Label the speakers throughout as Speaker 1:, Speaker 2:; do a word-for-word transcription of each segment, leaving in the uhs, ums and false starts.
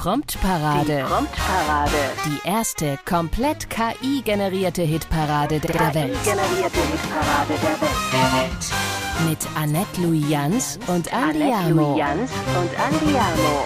Speaker 1: Promptparade.
Speaker 2: Die Promptparade.
Speaker 1: Die erste komplett K I-generierte Hitparade der Welt.
Speaker 2: Generierte Hitparade der Welt.
Speaker 1: Mit Annette Louis-Jans und Andiamo.
Speaker 2: Jans und Andiamo.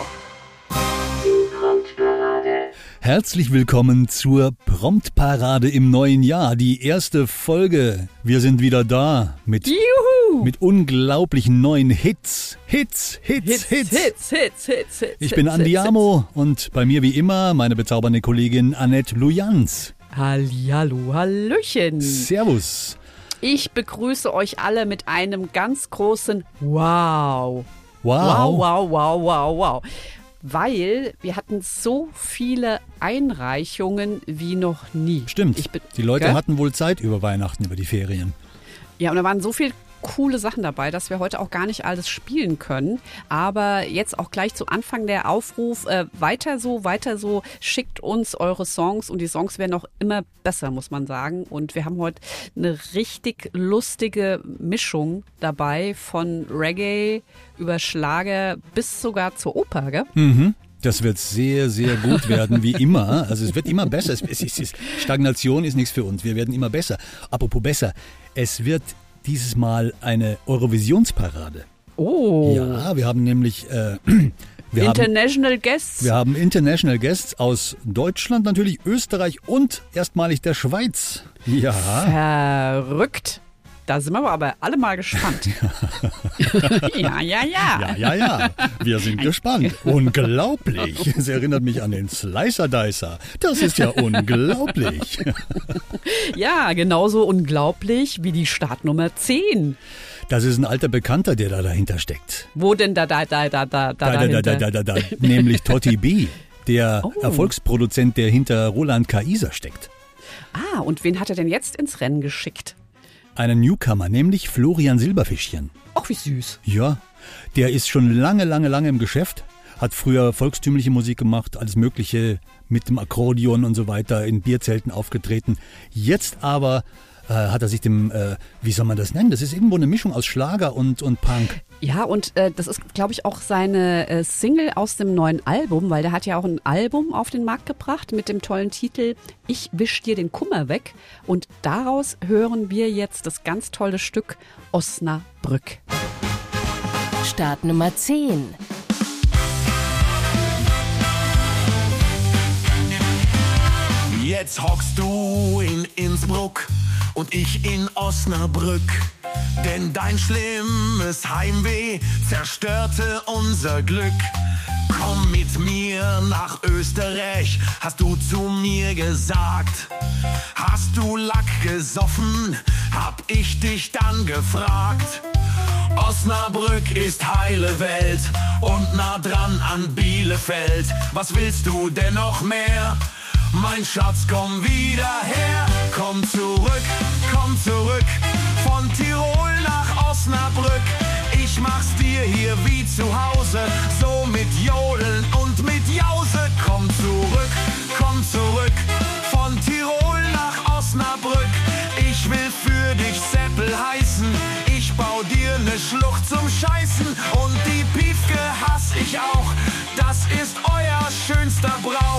Speaker 2: Die Promptparade.
Speaker 3: Herzlich willkommen zur Promptparade im neuen Jahr. Die erste Folge. Wir sind wieder da mit,
Speaker 1: Juhu!
Speaker 3: mit unglaublichen neuen Hits. Hits, Hits, Hits.
Speaker 4: Hits, Hits, Hits, Hits, Hits.
Speaker 3: Ich bin Andiamo und bei mir wie immer meine bezaubernde Kollegin Annette Louis-Jans.
Speaker 4: Hallihallo, Hallöchen.
Speaker 3: Servus.
Speaker 4: Ich begrüße euch alle mit einem ganz großen Wow.
Speaker 3: Wow.
Speaker 4: Wow, wow, wow, wow, wow. Weil wir hatten so viele Einreichungen wie noch nie.
Speaker 3: Stimmt.
Speaker 4: Ich be-
Speaker 3: Die Leute
Speaker 4: Gell?
Speaker 3: hatten wohl Zeit über Weihnachten, über die Ferien.
Speaker 4: Ja, und da waren so viele coole Sachen dabei, dass wir heute auch gar nicht alles spielen können. Aber jetzt auch gleich zu Anfang der Aufruf, äh, weiter so, weiter so, schickt uns eure Songs und die Songs werden auch immer besser, muss man sagen. Und wir haben heute eine richtig lustige Mischung dabei von Reggae über Schlager bis sogar zur Oper, gell?
Speaker 3: Mhm. Das wird sehr, sehr gut werden, wie immer. Also es wird immer besser. Es ist, es ist, Stagnation ist nichts für uns. Wir werden immer besser. Apropos besser, es wird dieses Mal eine Eurovisionsparade.
Speaker 4: Oh.
Speaker 3: Ja, wir haben nämlich äh, wir
Speaker 4: International
Speaker 3: haben,
Speaker 4: Guests.
Speaker 3: wir haben International Guests aus Deutschland, natürlich Österreich und erstmalig der Schweiz. Ja.
Speaker 4: Verrückt. Da sind wir aber alle mal gespannt. ja, ja, ja.
Speaker 3: Ja, ja, ja. Wir sind gespannt. Unglaublich. Es erinnert mich an den Slicer Dicer. Das ist ja unglaublich.
Speaker 4: Ja, genauso unglaublich wie die Startnummer zehn.
Speaker 3: Das ist ein alter Bekannter, der da dahinter steckt.
Speaker 4: Wo denn da, da, da, da, da, da,
Speaker 3: Da, da, da,
Speaker 4: dahinter?
Speaker 3: da, da, da, da. Nämlich Totti B, der
Speaker 4: Oh.
Speaker 3: Erfolgsproduzent, der hinter Roland Kaiser steckt.
Speaker 4: Ah, und wen hat er denn jetzt ins Rennen geschickt?
Speaker 3: Einen Newcomer, nämlich Florian Silberfischchen.
Speaker 4: Ach, wie süß.
Speaker 3: Ja, der ist schon lange, lange, lange im Geschäft. Hat früher volkstümliche Musik gemacht, alles Mögliche mit dem Akkordeon und so weiter, in Bierzelten aufgetreten. Jetzt aber äh, hat er sich dem, äh, wie soll man das nennen? Das ist irgendwo eine Mischung aus Schlager und, und Punk.
Speaker 4: Ja, und äh, das ist, glaube ich, auch seine äh, Single aus dem neuen Album, weil der hat ja auch ein Album auf den Markt gebracht mit dem tollen Titel Ich wisch dir den Kummer weg. Und daraus hören wir jetzt das ganz tolle Stück Osnabrück.
Speaker 1: Start Nummer zehn.
Speaker 5: Jetzt hockst du in Innsbruck und ich in Osnabrück. Denn dein schlimmes Heimweh zerstörte unser Glück. Komm mit mir nach Österreich, hast du zu mir gesagt. Hast du Lack gesoffen, hab ich dich dann gefragt. Osnabrück ist heile Welt und nah dran an Bielefeld. Was willst du denn noch mehr? Mein Schatz, komm wieder her. Komm zurück, komm zurück. Von Tirol nach Osnabrück. Ich mach's dir hier wie zu Hause. So mit Jodeln und mit Jause. Komm zurück, komm zurück. Von Tirol nach Osnabrück. Ich will für dich Seppel heißen. Ich bau dir ne Schlucht zum Scheißen. Und die Piefke hass ich auch. Das ist euer schönster Brauch.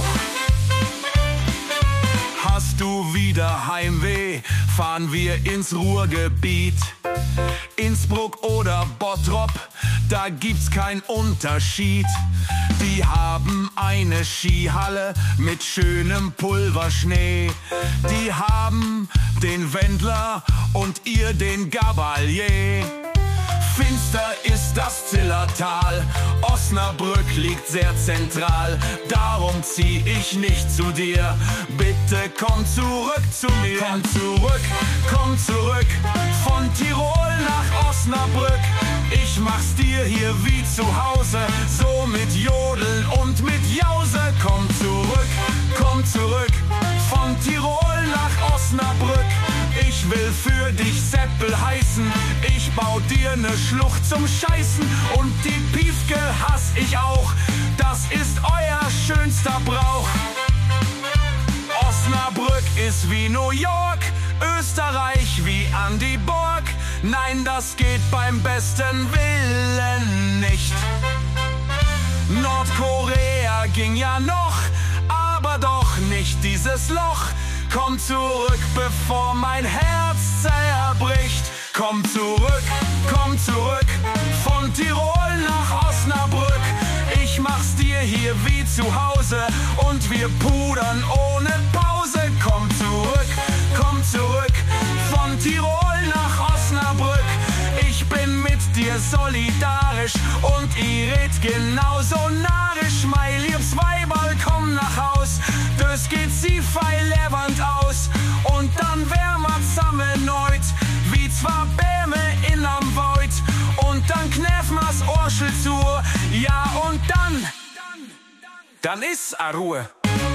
Speaker 5: Hast du wieder Heimweh, fahren wir ins Ruhrgebiet. Innsbruck oder Bottrop, da gibt's keinen Unterschied. Die haben eine Skihalle mit schönem Pulverschnee. Die haben den Wendler und ihr den Gabalier. Finster ist das Zillertal, Osnabrück liegt sehr zentral. Darum zieh ich nicht zu dir, bitte komm zurück zu mir. Komm zurück, komm zurück, von Tirol nach Osnabrück. Ich mach's dir hier wie zu Hause, so mit Jodeln und mit Jause. Komm zurück, komm zurück, von Tirol nach Osnabrück. Ich will für dich Seppel heißen, ich bau dir ne Schlucht zum Scheißen. Und die Piefke hass ich auch, das ist euer schönster Brauch. Osnabrück ist wie New York, Österreich wie an die Burg. Nein, das geht beim besten Willen nicht. Nordkorea ging ja noch, aber doch nicht dieses Loch. Komm zurück, bevor mein Herz zerbricht. Komm zurück, komm zurück, von Tirol nach Osnabrück. Ich mach's dir hier wie zu Hause und wir pudern ohne Pause. Komm zurück, komm zurück, von Tirol nach Osnabrück. Ich bin mit dir solidarisch und ihr redet genauso narisch. Mein liebs Weiberl, komm nach Haus, das geht sie feil levant aus. Und dann wär ma zusammen heut, wie zwei Bäme in am Void. Und dann kneff ma's Orschel zu, ja und dann, dann ist a Ruhe.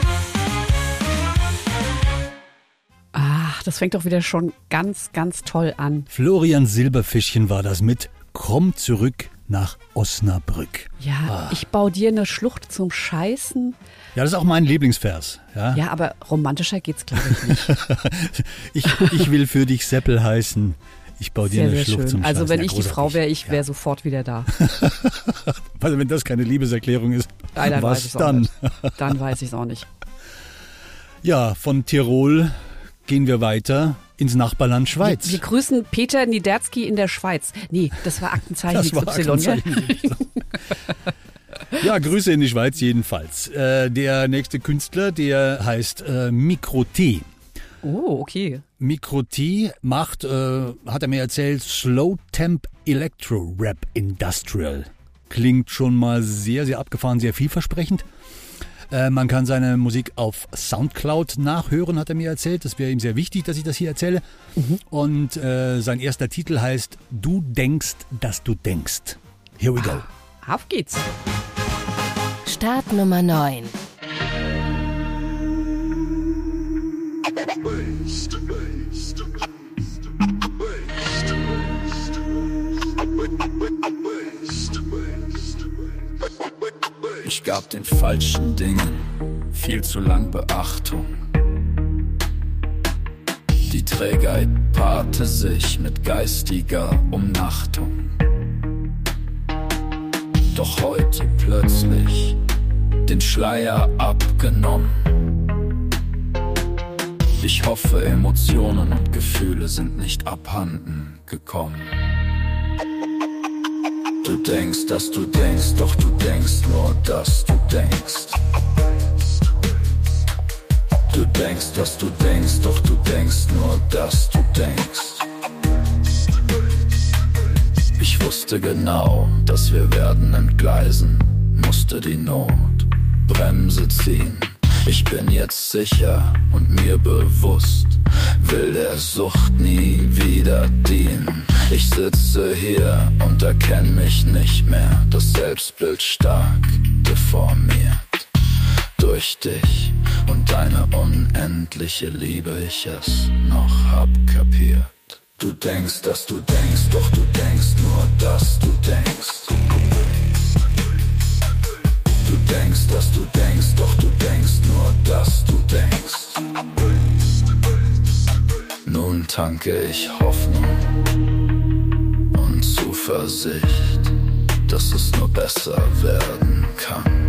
Speaker 4: Ach, das fängt doch wieder schon ganz, ganz toll an.
Speaker 3: Florian Silberfischchen war das mit Komm zurück nach Osnabrück.
Speaker 4: Ja,
Speaker 3: Ah.
Speaker 4: ich baue dir eine Schlucht zum Scheißen.
Speaker 3: Ja, das ist auch mein Lieblingsvers. Ja,
Speaker 4: Ja, aber romantischer geht's, glaube ich, nicht.
Speaker 3: ich, ich will für dich Seppel heißen. Ich baue dir
Speaker 4: Sehr,
Speaker 3: eine
Speaker 4: sehr
Speaker 3: Schlucht
Speaker 4: schön.
Speaker 3: zum
Speaker 4: Also
Speaker 3: Scheißen.
Speaker 4: wenn
Speaker 3: Ja,
Speaker 4: ich die
Speaker 3: großartig.
Speaker 4: Frau wäre, ich wäre
Speaker 3: Ja.
Speaker 4: sofort wieder da.
Speaker 3: Also wenn das keine Liebeserklärung ist,
Speaker 4: Nein, dann weiß
Speaker 3: was
Speaker 4: ich's auch
Speaker 3: dann?
Speaker 4: nicht. Dann weiß ich es auch nicht.
Speaker 3: Ja, von Tirol gehen wir weiter ins Nachbarland Schweiz.
Speaker 4: Wir grüßen Peter Niederski in der Schweiz. Nee, das war Aktenzeichen
Speaker 3: Das
Speaker 4: X
Speaker 3: war
Speaker 4: Y. gell?
Speaker 3: Aktenzeichen. Ja, Grüße in die Schweiz jedenfalls. Äh, der nächste Künstler, der heißt äh, Micro T.
Speaker 4: Oh, okay.
Speaker 3: Micro T macht, äh, hat er mir erzählt, Slow Temp Electro Rap Industrial. Klingt schon mal sehr, sehr abgefahren, sehr vielversprechend. Äh, man kann seine Musik auf Soundcloud nachhören, hat er mir erzählt. Das wäre ihm sehr wichtig, dass ich das hier erzähle. Mhm. Und äh, sein erster Titel heißt Du denkst, dass du denkst. Here we go.
Speaker 4: Auf geht's.
Speaker 1: Start Nummer neun.
Speaker 6: Ich gab den falschen Dingen viel zu lang Beachtung. Die Trägheit paarte sich mit geistiger Umnachtung. Doch heute plötzlich den Schleier abgenommen. Ich hoffe, Emotionen und Gefühle sind nicht abhanden gekommen. Du denkst, dass du denkst, doch du denkst nur, dass du denkst. Du denkst, dass du denkst, doch du denkst nur, dass du denkst. Ich wusste genau, dass wir werden entgleisen, musste die Notbremse ziehen. Ich bin jetzt sicher und mir bewusst, will der Sucht nie wieder dienen. Ich sitze hier und erkenn mich nicht mehr, das Selbstbild stark deformiert. Durch dich und deine unendliche Liebe ich es noch hab kapiert. Du denkst, dass du denkst, doch du denkst nur, dass du denkst. Du denkst, dass du denkst, doch du denkst nur, dass du denkst. Nun tanke ich Hoffnung und Zuversicht, dass es nur besser werden kann.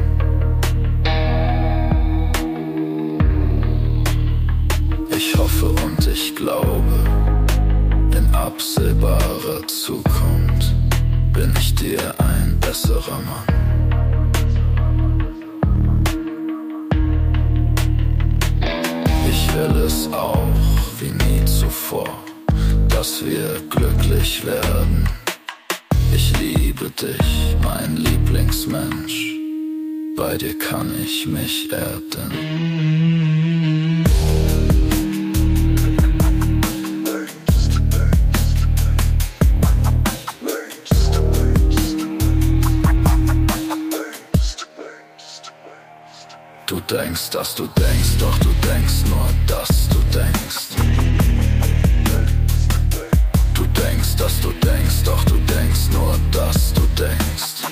Speaker 6: Ich hoffe und ich glaube, in absehbarer Zukunft bin ich dir ein besserer Mann. Ich will es auch wie nie zuvor, dass wir glücklich werden. Ich liebe dich, mein Lieblingsmensch, bei dir kann ich mich erden. Du denkst, dass du denkst, doch du denkst nur, dass du denkst. Du denkst, dass du denkst, doch du denkst nur, dass du denkst.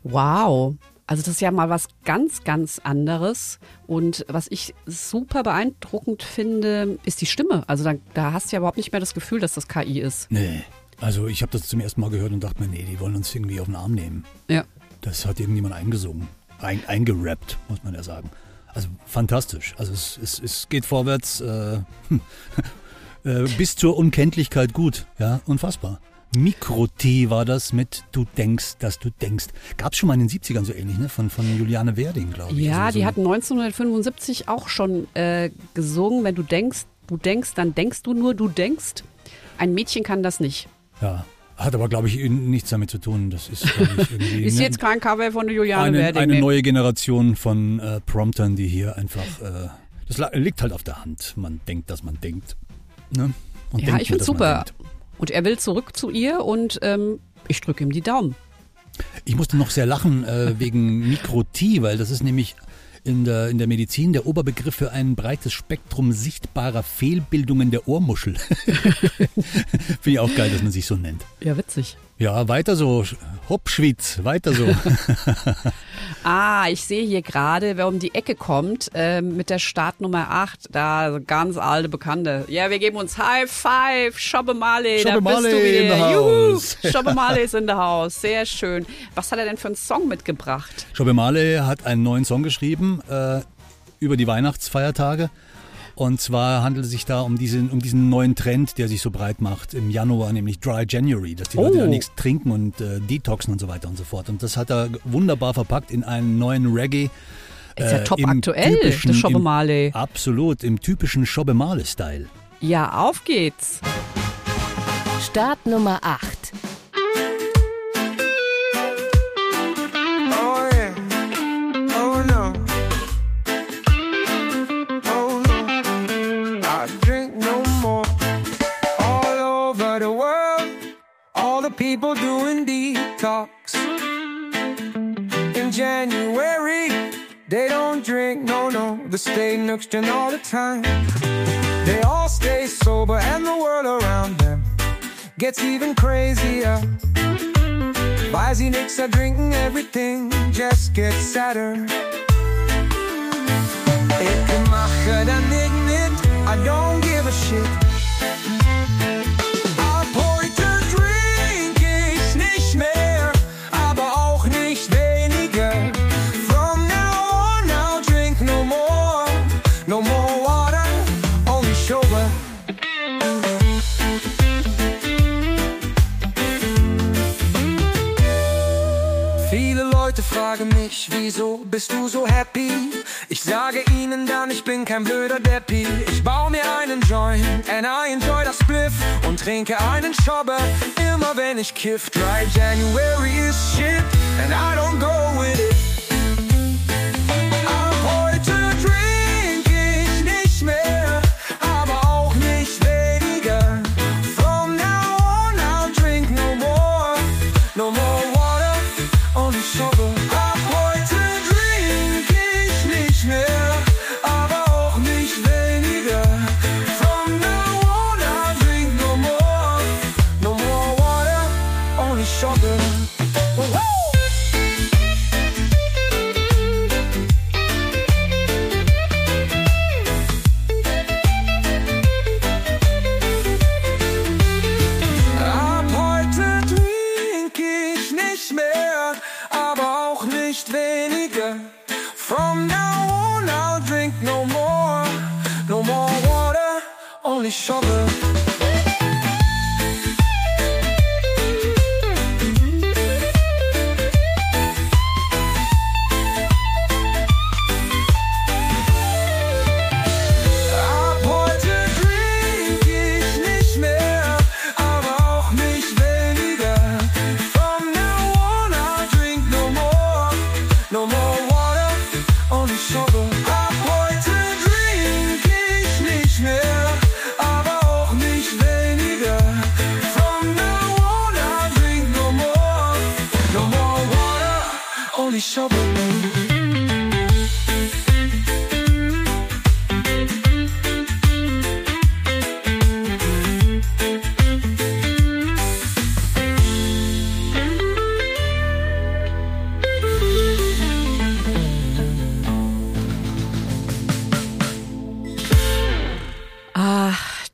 Speaker 4: Wow. Also das ist ja mal was ganz, ganz anderes. Und was ich super beeindruckend finde, ist die Stimme. Also da, da hast du ja überhaupt nicht mehr das Gefühl, dass das K I ist.
Speaker 3: Nee, also ich habe das zum ersten Mal gehört und dachte mir, nee, die wollen uns irgendwie auf den Arm nehmen.
Speaker 4: Ja.
Speaker 3: Das hat irgendjemand eingesungen, ein, eingerappt, muss man ja sagen. Also fantastisch. Also es, es, es geht vorwärts äh, äh, bis zur Unkenntlichkeit gut. Ja, unfassbar. Mikro-T war das mit Du denkst, dass du denkst. Gab es schon mal in den siebzigern so ähnlich, ne? Von, von Juliane Werding, glaube ich.
Speaker 4: Ja,
Speaker 3: also
Speaker 4: die
Speaker 3: so
Speaker 4: hat neunzehnhundertfünfundsiebzig auch schon äh, gesungen. Wenn du denkst, du denkst, dann denkst du nur, du denkst. Ein Mädchen kann das nicht.
Speaker 3: Ja, hat aber, glaube ich, nichts damit zu tun. Das ist, glaube ich, irgendwie
Speaker 4: Ist
Speaker 3: ne,
Speaker 4: jetzt kein Cover von der Juliane
Speaker 3: eine,
Speaker 4: Werding.
Speaker 3: eine
Speaker 4: nee.
Speaker 3: neue Generation von äh, Promptern, die hier einfach, äh, das la- liegt halt auf der Hand. Man denkt, dass man denkt. Ne? Und
Speaker 4: Ja,
Speaker 3: denkt
Speaker 4: ich
Speaker 3: nur,
Speaker 4: finde
Speaker 3: dass man
Speaker 4: super.
Speaker 3: denkt.
Speaker 4: Und er will zurück zu ihr und ähm, ich drücke ihm die Daumen.
Speaker 3: Ich musste noch sehr lachen äh, wegen Mikro-T, weil das ist nämlich in der, in der Medizin der Oberbegriff für ein breites Spektrum sichtbarer Fehlbildungen der Ohrmuschel. Finde ich auch geil, dass man sich so nennt.
Speaker 4: Ja, witzig.
Speaker 3: Ja, weiter so. Hopp, Schwyz, weiter so.
Speaker 4: Ah, ich sehe hier gerade, wer um die Ecke kommt, ähm, mit der Startnummer acht, da ganz alte Bekannte. Ja, wir geben uns High Five, Shobbe Marley, da
Speaker 3: Shobbe
Speaker 4: bist du
Speaker 3: Marley in
Speaker 4: wieder.
Speaker 3: the house.
Speaker 4: Juhu, Shobbe Marley ist in the house, sehr schön. Was hat er denn für einen Song mitgebracht?
Speaker 3: Shobbe Marley hat einen neuen Song geschrieben äh, über die Weihnachtsfeiertage. Und zwar handelt es sich da um diesen, um diesen neuen Trend, der sich so breit macht im Januar, nämlich Dry January, dass die Leute
Speaker 4: Oh.
Speaker 3: da nichts trinken und äh, detoxen und so weiter und so fort. Und das hat er wunderbar verpackt in einen neuen Reggae.
Speaker 4: Ist ja
Speaker 3: äh,
Speaker 4: top
Speaker 3: im
Speaker 4: aktuell,
Speaker 3: typischen-
Speaker 4: das Shobbe
Speaker 3: im-
Speaker 4: Marley.
Speaker 3: Absolut, im typischen Shobbe Marley-Style.
Speaker 4: Ja, auf geht's.
Speaker 1: Start Nummer acht.
Speaker 7: Oh yeah. Oh no. Oh no. I drink no more. All over the world, all the people doing detox. In January, they don't drink, no, no. They stay nüchtern all the time. They all stay sober and the world around them gets even crazier. Weil sie nix trinken, everything just gets sadder. Ich mache dann nicht mit, I don't give a shit. Ab heute trink ich nicht mehr, aber auch nicht weniger. From now on, I'll drink no more. No more water, only sugar. Viele Leute fragen mich, wieso bist du so happy? Ich sage ihnen dann, ich bin kein blöder Deppi. Ich baue mir einen Joint and I enjoy das Spliff und trinke einen Schobbe, immer wenn ich kiff. Dry January is shit and I don't go with it. Ab heute trink ich nicht mehr, aber auch nicht weniger. From now on I'll drink no more, no more water, only sugar. Ab heute drink ich nicht mehr, aber auch nicht weniger. From now on I'll drink no more, no more water, only sugar. Woo! Ab heute trink ich nicht mehr, aber auch nicht weniger. From now on I'll drink no more, no more water, only sugar. Ab heute trink ich nicht mehr, aber auch nicht weniger. From now on I'll drink no more, no more water, only sugar. Ab heute drink ich nicht mehr, aber auch nicht weniger. From now on I'll drink no more, no more water, only sugar.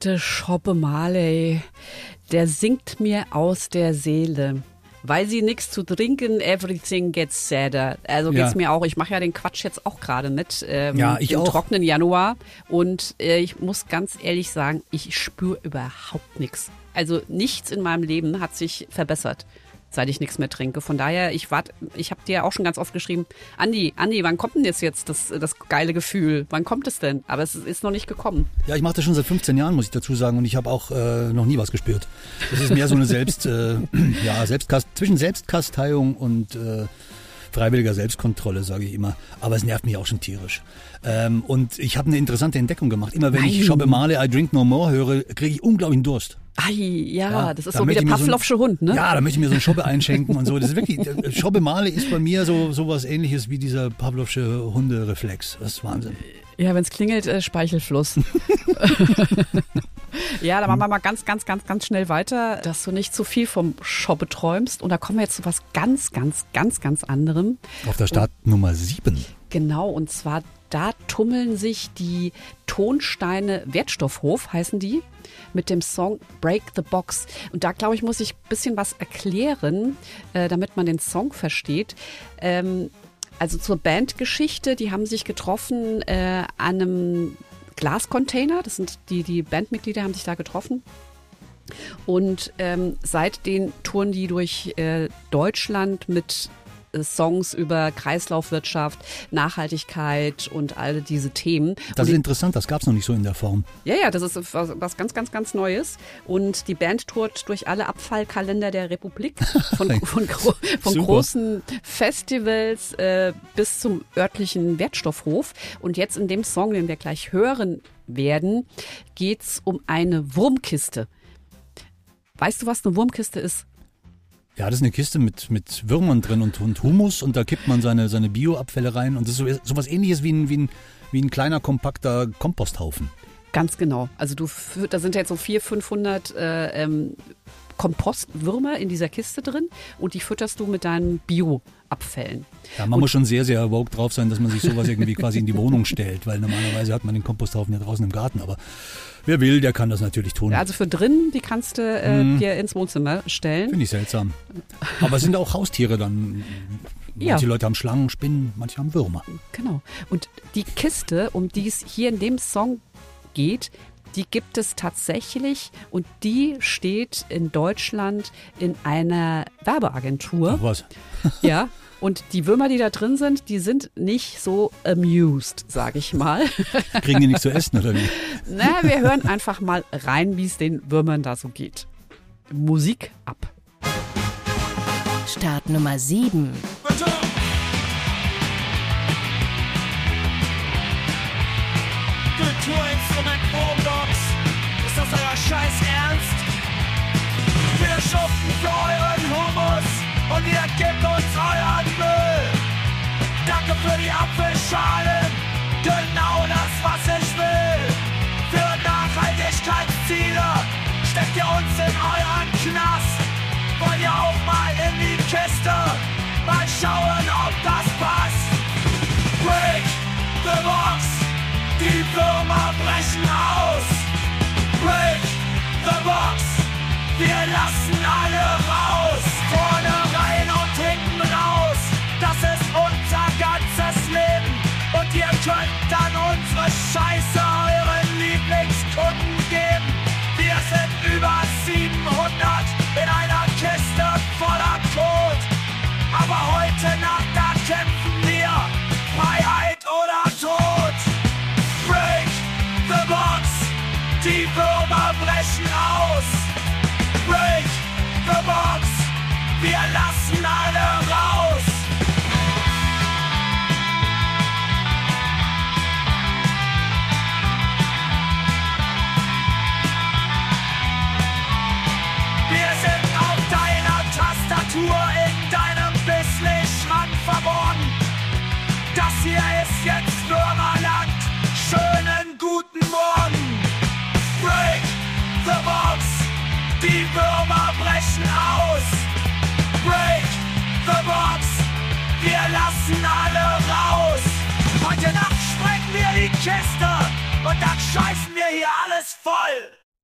Speaker 4: gute Schoppe Marley, der singt mir aus der Seele. Weil sie nichts zu trinken, everything gets sadder. Also geht's
Speaker 3: Ja.
Speaker 4: mir auch. Ich mache ja den Quatsch jetzt auch gerade mit ähm,
Speaker 3: Ja, ich
Speaker 4: im
Speaker 3: auch.
Speaker 4: trockenen Januar. Und äh, ich muss ganz ehrlich sagen, ich spüre überhaupt nichts. Also nichts in meinem Leben hat sich verbessert, seit ich nichts mehr trinke. Von daher, ich warte, ich habe dir ja auch schon ganz oft geschrieben, Andi, Andi, wann kommt denn jetzt jetzt das, das geile Gefühl? Wann kommt es denn? Aber es ist noch nicht gekommen.
Speaker 3: Ja, ich mache das schon seit fünfzehn Jahren, muss ich dazu sagen, und ich habe auch äh, noch nie was gespürt. Das ist mehr so eine Selbst, äh, ja, Selbstkast zwischen Selbstkasteiung und äh, freiwilliger Selbstkontrolle, sage ich immer. Aber es nervt mich auch schon tierisch. Ähm, und ich habe eine interessante Entdeckung gemacht. Immer wenn
Speaker 4: Nein.
Speaker 3: ich Schoppe Marley, I Drink No More höre, kriege ich unglaublichen Durst.
Speaker 4: Ai, ja,
Speaker 3: Ja,
Speaker 4: das ist
Speaker 3: da
Speaker 4: so wie
Speaker 3: möchte
Speaker 4: der
Speaker 3: ich mir so ein-
Speaker 4: Pavlovsche Hund, ne?
Speaker 3: Ja, da möchte ich mir so eine Schoppe einschenken und so. Das ist wirklich, äh, Schoppe Marley ist bei mir so sowas Ähnliches wie dieser Pavlovsche Hundereflex. Das ist Wahnsinn.
Speaker 4: Ja, wenn es klingelt, äh, Speichelfluss. Ja, da machen wir mal ganz, ganz, ganz, ganz schnell weiter, dass du nicht zu viel vom Schoppe träumst. Und da kommen wir jetzt zu was ganz, ganz, ganz, ganz anderem.
Speaker 3: Auf der Startnummer sieben.
Speaker 4: Genau, und zwar da tummeln sich die Tonsteine Wertstoffhof, heißen die, mit dem Song Break the Box. Und da, glaube ich, muss ich ein bisschen was erklären, äh, damit man den Song versteht. Ähm, also zur Bandgeschichte, die haben sich getroffen äh, an einem Glascontainer. Das sind die, die Bandmitglieder haben sich da getroffen. Und ähm, seitdem touren die durch äh, Deutschland mit äh, Songs über Kreislaufwirtschaft, Nachhaltigkeit und all diese Themen.
Speaker 3: Das
Speaker 4: und
Speaker 3: ist
Speaker 4: die,
Speaker 3: interessant, das gab es noch nicht so in der Form.
Speaker 4: ja, ja, das ist was, was ganz, ganz, ganz Neues. Und die Band tourt durch alle Abfallkalender der Republik, von, von, gro von
Speaker 3: Super.
Speaker 4: großen Festivals äh, bis zum örtlichen Wertstoffhof. Und jetzt in dem Song, den wir gleich hören werden, geht's um eine Wurmkiste. Weißt du, was eine Wurmkiste ist?
Speaker 3: Ja, das ist eine Kiste mit, mit Würmern drin und, und Humus und da kippt man seine, seine Bioabfälle rein und das ist so, sowas ähnliches wie ein, wie, ein, wie ein kleiner, kompakter Komposthaufen.
Speaker 4: Ganz genau. Also du, fü- da sind ja jetzt so vierhundert, fünfhundert äh, ähm, Kompostwürmer in dieser Kiste drin und die fütterst du mit deinen Bioabfällen.
Speaker 3: Ja, man muss schon sehr, sehr woke drauf sein, dass man sich sowas irgendwie quasi in die Wohnung stellt, weil normalerweise hat man den Komposthaufen ja draußen im Garten, aber wer will, der kann das natürlich tun.
Speaker 4: Also für drin, die kannst du äh, dir ins Wohnzimmer stellen.
Speaker 3: Finde ich seltsam. Aber es sind auch Haustiere dann.
Speaker 4: Ja.
Speaker 3: Manche Leute haben Schlangen, Spinnen, manche haben Würmer.
Speaker 4: Genau. Und die Kiste, um die es hier in dem Song geht, die gibt es tatsächlich und die steht in Deutschland in einer Werbeagentur.
Speaker 3: Ach was.
Speaker 4: Ja. Und die Würmer, die da drin sind, die sind nicht so amused, sage ich mal.
Speaker 3: Kriegen die nichts zu essen oder wie?
Speaker 4: Na, wir hören einfach mal rein, wie es den Würmern da so geht. Musik ab.
Speaker 1: Start Nummer sieben.
Speaker 7: Kulturinstrument Boombox, ist das euer Scheiß Ernst? Wir schuften für euren Humus und ihr gebt uns euren Müll. Danke für die Apfelschalen, genau das, was ich will. Für Nachhaltigkeitsziele steckt ihr uns in euren Knast. Wollt ihr auch mal in die Kiste, mal schauen, ob das passt. Break the box, die Würmer brechen aus. Break the box, wir lassen alle raus. Vorne rein und hinten raus, das ist unser ganzes Leben. Und ihr könnt dann unsere Scheiße euren Lieblingskunden geben. Wir sind über siebenhundert in einer Kiste voller Kot. Aber heute Nacht, da kämpfen wir, Freiheit oder Tod. Break the box, die Würmer brechen aus. Break the box, wir lassen alle raus. Wir sind auf deiner Tastatur in deinem Bisslich-Schrank verborgen. Das hier ist jetzt Würmerland. Schönen guten Morgen. Break the box. Die Würmer brechen aus. Break the box. Wir lassen alle raus. Heute Nacht sprengen wir die Kiste und dann scheißen wir hier alles voll.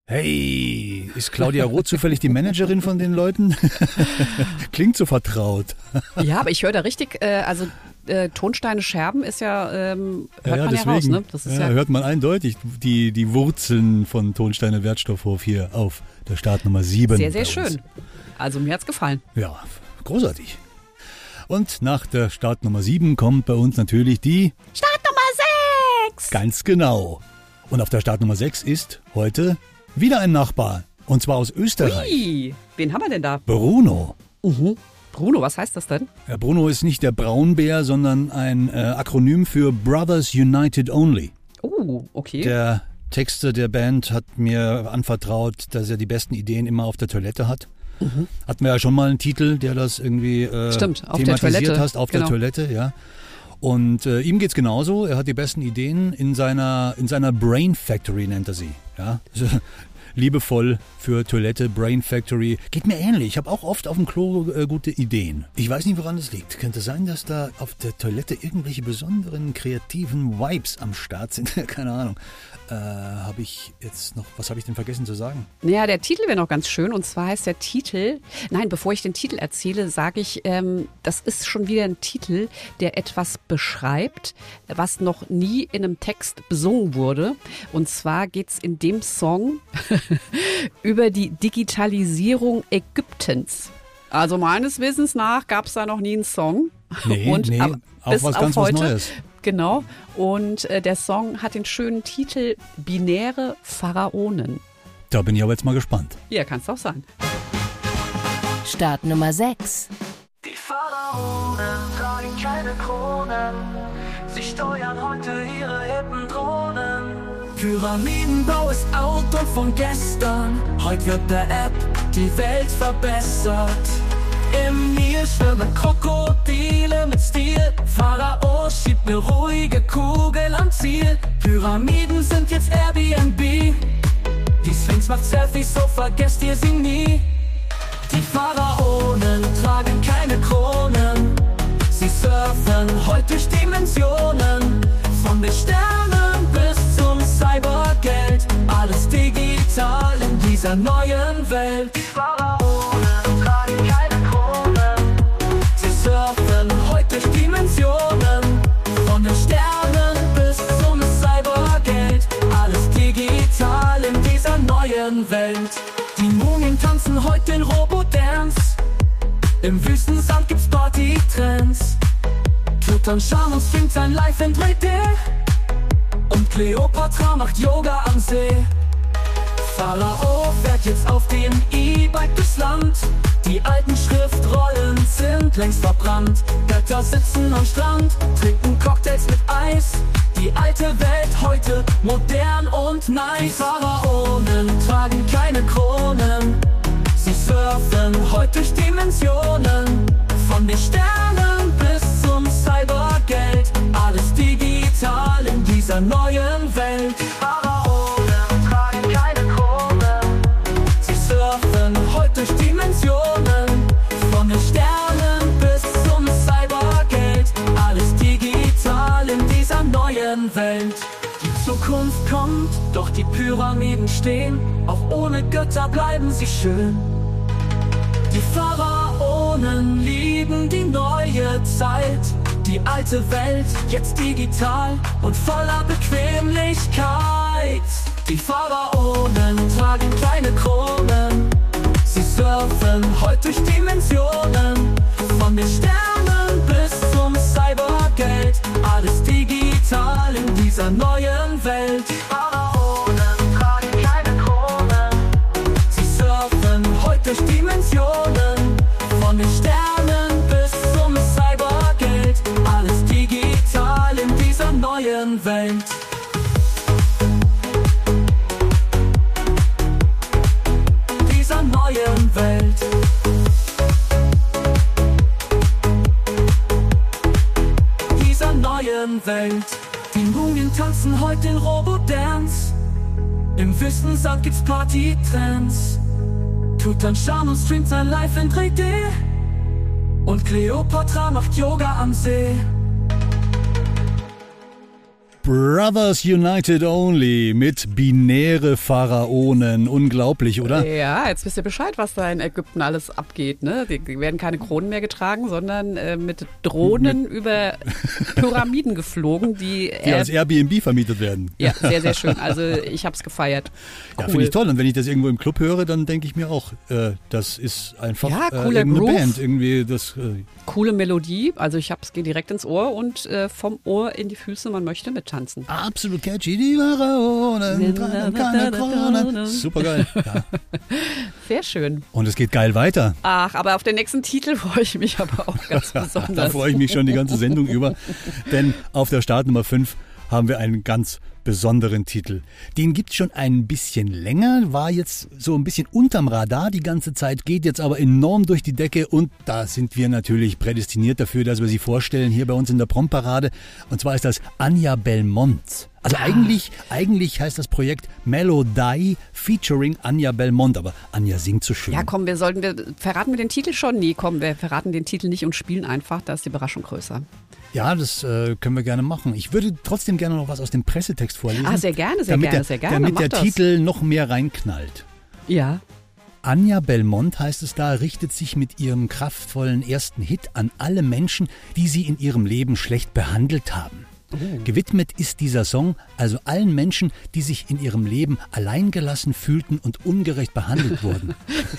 Speaker 3: Hey, ist Claudia Roth zufällig die Managerin von den Leuten? Klingt so vertraut.
Speaker 4: Ja, aber ich höre da richtig, äh, also äh, Tonsteine Scherben ist ja, ähm, hört
Speaker 3: ja, ja,
Speaker 4: man
Speaker 3: deswegen,
Speaker 4: ja raus, ne? Das ist
Speaker 3: ja,
Speaker 4: ja,
Speaker 3: hört man eindeutig die, die Wurzeln von Tonsteine Wertstoffhof hier auf der Startnummer sieben.
Speaker 4: sehr, sehr
Speaker 3: bei uns.
Speaker 4: schön. Also mir hat's gefallen.
Speaker 3: Ja, großartig. Und nach der Startnummer sieben kommt bei uns natürlich die
Speaker 4: Startnummer sechs!
Speaker 3: Ganz genau. Und auf der Startnummer sechs ist heute wieder ein Nachbar. Und zwar aus Österreich.
Speaker 4: Ui, wen haben wir denn da?
Speaker 3: Bruno.
Speaker 4: Mhm. Bruno, was heißt das denn?
Speaker 3: Ja, Bruno ist nicht der Braunbär, sondern ein äh, Akronym für Brothers United Only.
Speaker 4: Oh, okay.
Speaker 3: Der Texter der Band hat mir anvertraut, dass er die besten Ideen immer auf der Toilette hat. Mhm. Hatten wir ja schon mal einen Titel, der das irgendwie äh,
Speaker 4: Stimmt, auf der
Speaker 3: thematisiert
Speaker 4: Toilette.
Speaker 3: hast, auf
Speaker 4: Genau.
Speaker 3: der Toilette, ja. Und äh, ihm geht's genauso. Er hat die besten Ideen in seiner in seiner Brain Factory, nennt er sie. Ja, liebevoll für Toilette, Brain Factory. Geht mir ähnlich. Ich habe auch oft auf dem Klo äh, gute Ideen. Ich weiß nicht, woran das liegt. Könnte sein, dass da auf der Toilette irgendwelche besonderen kreativen Vibes am Start sind. Keine Ahnung. Äh, habe ich jetzt noch, was habe ich denn vergessen zu sagen?
Speaker 4: Ja, der Titel wäre noch ganz schön. Und zwar heißt der Titel, nein, bevor ich den Titel erzähle, sage ich, ähm, das ist schon wieder ein Titel, der etwas beschreibt, was noch nie in einem Text besungen wurde. Und zwar geht's in dem Song über die Digitalisierung Ägyptens. Also meines Wissens nach gab es da noch nie einen Song.
Speaker 3: Nee,
Speaker 4: Und
Speaker 3: nee,
Speaker 4: aber
Speaker 3: auch
Speaker 4: bis
Speaker 3: was
Speaker 4: auf
Speaker 3: ganz
Speaker 4: heute,
Speaker 3: was Neues.
Speaker 4: Genau. Und äh, der Song hat den schönen Titel Binäre Pharaonen.
Speaker 3: Da bin ich aber jetzt mal gespannt.
Speaker 4: Ja, kann's auch sein.
Speaker 1: Startnummer sechs.
Speaker 7: Die Pharaonen tragen keine Kronen. Sie steuern heute ihre hippen Drohnen. Pyramidenbau ist out und von gestern. Heute wird der App die Welt verbessert. Im Nil schwimmen Krokodile mit Stil. Pharao schiebt ne ruhige Kugel am Ziel. Pyramiden sind jetzt Airbnb. Die Sphinx macht Selfies, so vergesst ihr sie nie. Die Pharaonen tragen keine Kronen. Sie surfen heute durch Dimensionen. Von den Sternen bis zum Cybergeld. Alles digital in dieser neuen Welt. Die Pharaonen tragen keine Kronen. Sie surfen heute durch Dimensionen. Von den Sternen bis zum Cybergeld. Alles digital in dieser neuen Welt. Die Mumien tanzen heute in Robodance. Im Wüstensand gibt's Party-Trends. Tutanchamun streamt sein Live in drei D. Und Kleopatra macht Yoga am See. Pharao fährt jetzt auf dem E-Bike durchs Land. Die alten Schriftrollen sind längst verbrannt. Götter sitzen am Strand, trinken Cocktails mit Eis. Die alte Welt heute modern und nice. Die Pharaonen tragen keine Kronen. Sie surfen heute durch Dimensionen. Von den Sternen bis zum Cybergeld. Alles digital in dieser neuen Welt. Die Pharaonen tragen keine Kronen. Sie surfen heute durch Dimensionen. Von den Sternen bis zum Cybergeld. Alles digital in dieser neuen Welt. Die Zukunft kommt, doch die Pyramiden stehen. Auch ohne Götter bleiben sie schön. Die Pharaonen lieben die neue Zeit. Die alte Welt, jetzt digital und voller Bequemlichkeit. Die Pharaonen tragen keine Kronen. Sie surfen heute durch Dimensionen. Von den Sternen bis zum Cybergeld. Alles digital in dieser neuen Welt. Die Pharaonen tragen keine Kronen. Sie surfen heute durch Dimensionen. Von den Sternen bis zum Cybergeld. Alles digital in dieser neuen Welt. Dieser neuen Welt. Dieser neuen Welt. Die Mumien tanzen heute in Robodance. Im Wüstensand gibt's Party-Trends. Tutanchamun streamt sein Live in drei D. Und Kleopatra macht Yoga am See.
Speaker 3: Brothers United Only mit binäre Pharaonen. Unglaublich, oder?
Speaker 4: Ja, jetzt wisst ihr Bescheid, was da in Ägypten alles abgeht. Ne? Die, die werden keine Kronen mehr getragen, sondern äh, mit Drohnen mit über Pyramiden geflogen, die,
Speaker 3: die
Speaker 4: äh,
Speaker 3: als Airbnb vermietet werden.
Speaker 4: Ja, sehr, sehr schön. Also ich habe es gefeiert. Cool.
Speaker 3: Ja, finde ich toll. Und wenn ich das irgendwo im Club höre, dann denke ich mir auch, äh, das ist einfach
Speaker 4: ja,
Speaker 3: äh,
Speaker 4: cooler
Speaker 3: irgendeine
Speaker 4: Groove.
Speaker 3: Band. Irgendwie das, äh,
Speaker 4: Coole Melodie. Also ich habe es geht direkt ins Ohr und äh, vom Ohr in die Füße. Man möchte mittanzen.
Speaker 3: Absolut catchy, die Pharaonen, tragen keine Krone. Super geil. Ja.
Speaker 4: Sehr schön.
Speaker 3: Und es geht geil weiter.
Speaker 4: Ach, aber auf den nächsten Titel freue ich mich aber auch ganz besonders.
Speaker 3: Da freue ich mich schon die ganze Sendung über. Denn auf der Startnummer fünf haben wir einen ganz besonderen Titel. Den gibt es schon ein bisschen länger, war jetzt so ein bisschen unterm Radar die ganze Zeit, geht jetzt aber enorm durch die Decke und da sind wir natürlich prädestiniert dafür, dass wir sie vorstellen hier bei uns in der Promparade. Und zwar ist das Anja Belmont. Also eigentlich, eigentlich heißt das Projekt Melodie featuring Anja Belmont, aber Anja singt so schön.
Speaker 4: Ja, komm, wir sollten, wir, verraten wir den Titel schon? Nee, komm, wir verraten den Titel nicht und spielen einfach, da ist die Überraschung größer.
Speaker 3: Ja, das äh, können wir gerne machen. Ich würde trotzdem gerne noch was aus dem Pressetext vorlesen.
Speaker 4: Ah, sehr gerne, sehr
Speaker 3: damit
Speaker 4: gerne,
Speaker 3: der,
Speaker 4: sehr gerne.
Speaker 3: Damit
Speaker 4: Mach
Speaker 3: der
Speaker 4: das.
Speaker 3: Titel noch mehr reinknallt.
Speaker 4: Ja.
Speaker 3: Anja Belmont, heißt es da, richtet sich mit ihrem kraftvollen ersten Hit an alle Menschen, die sie in ihrem Leben schlecht behandelt haben. Oh. Gewidmet ist dieser Song also allen Menschen, die sich in ihrem Leben alleingelassen fühlten und ungerecht behandelt wurden.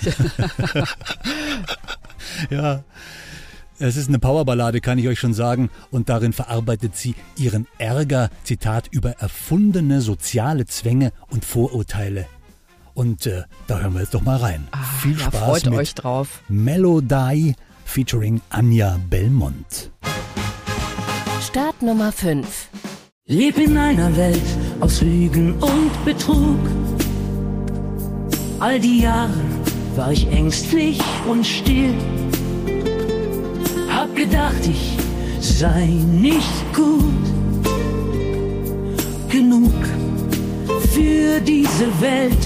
Speaker 3: Ja. Es ist eine Powerballade, kann ich euch schon sagen, und darin verarbeitet sie ihren Ärger, Zitat, über erfundene soziale Zwänge und Vorurteile. Und äh, da hören wir jetzt doch mal rein.
Speaker 4: Ah,
Speaker 3: Viel
Speaker 4: ja,
Speaker 3: Spaß
Speaker 4: freut
Speaker 3: mit
Speaker 4: euch drauf.
Speaker 3: Melodie featuring Anja Belmont.
Speaker 1: Start Nummer fünf.
Speaker 8: Leb in einer Welt aus Lügen und Betrug. All die Jahre war ich ängstlich und still. Hab gedacht, ich sei nicht gut genug für diese Welt.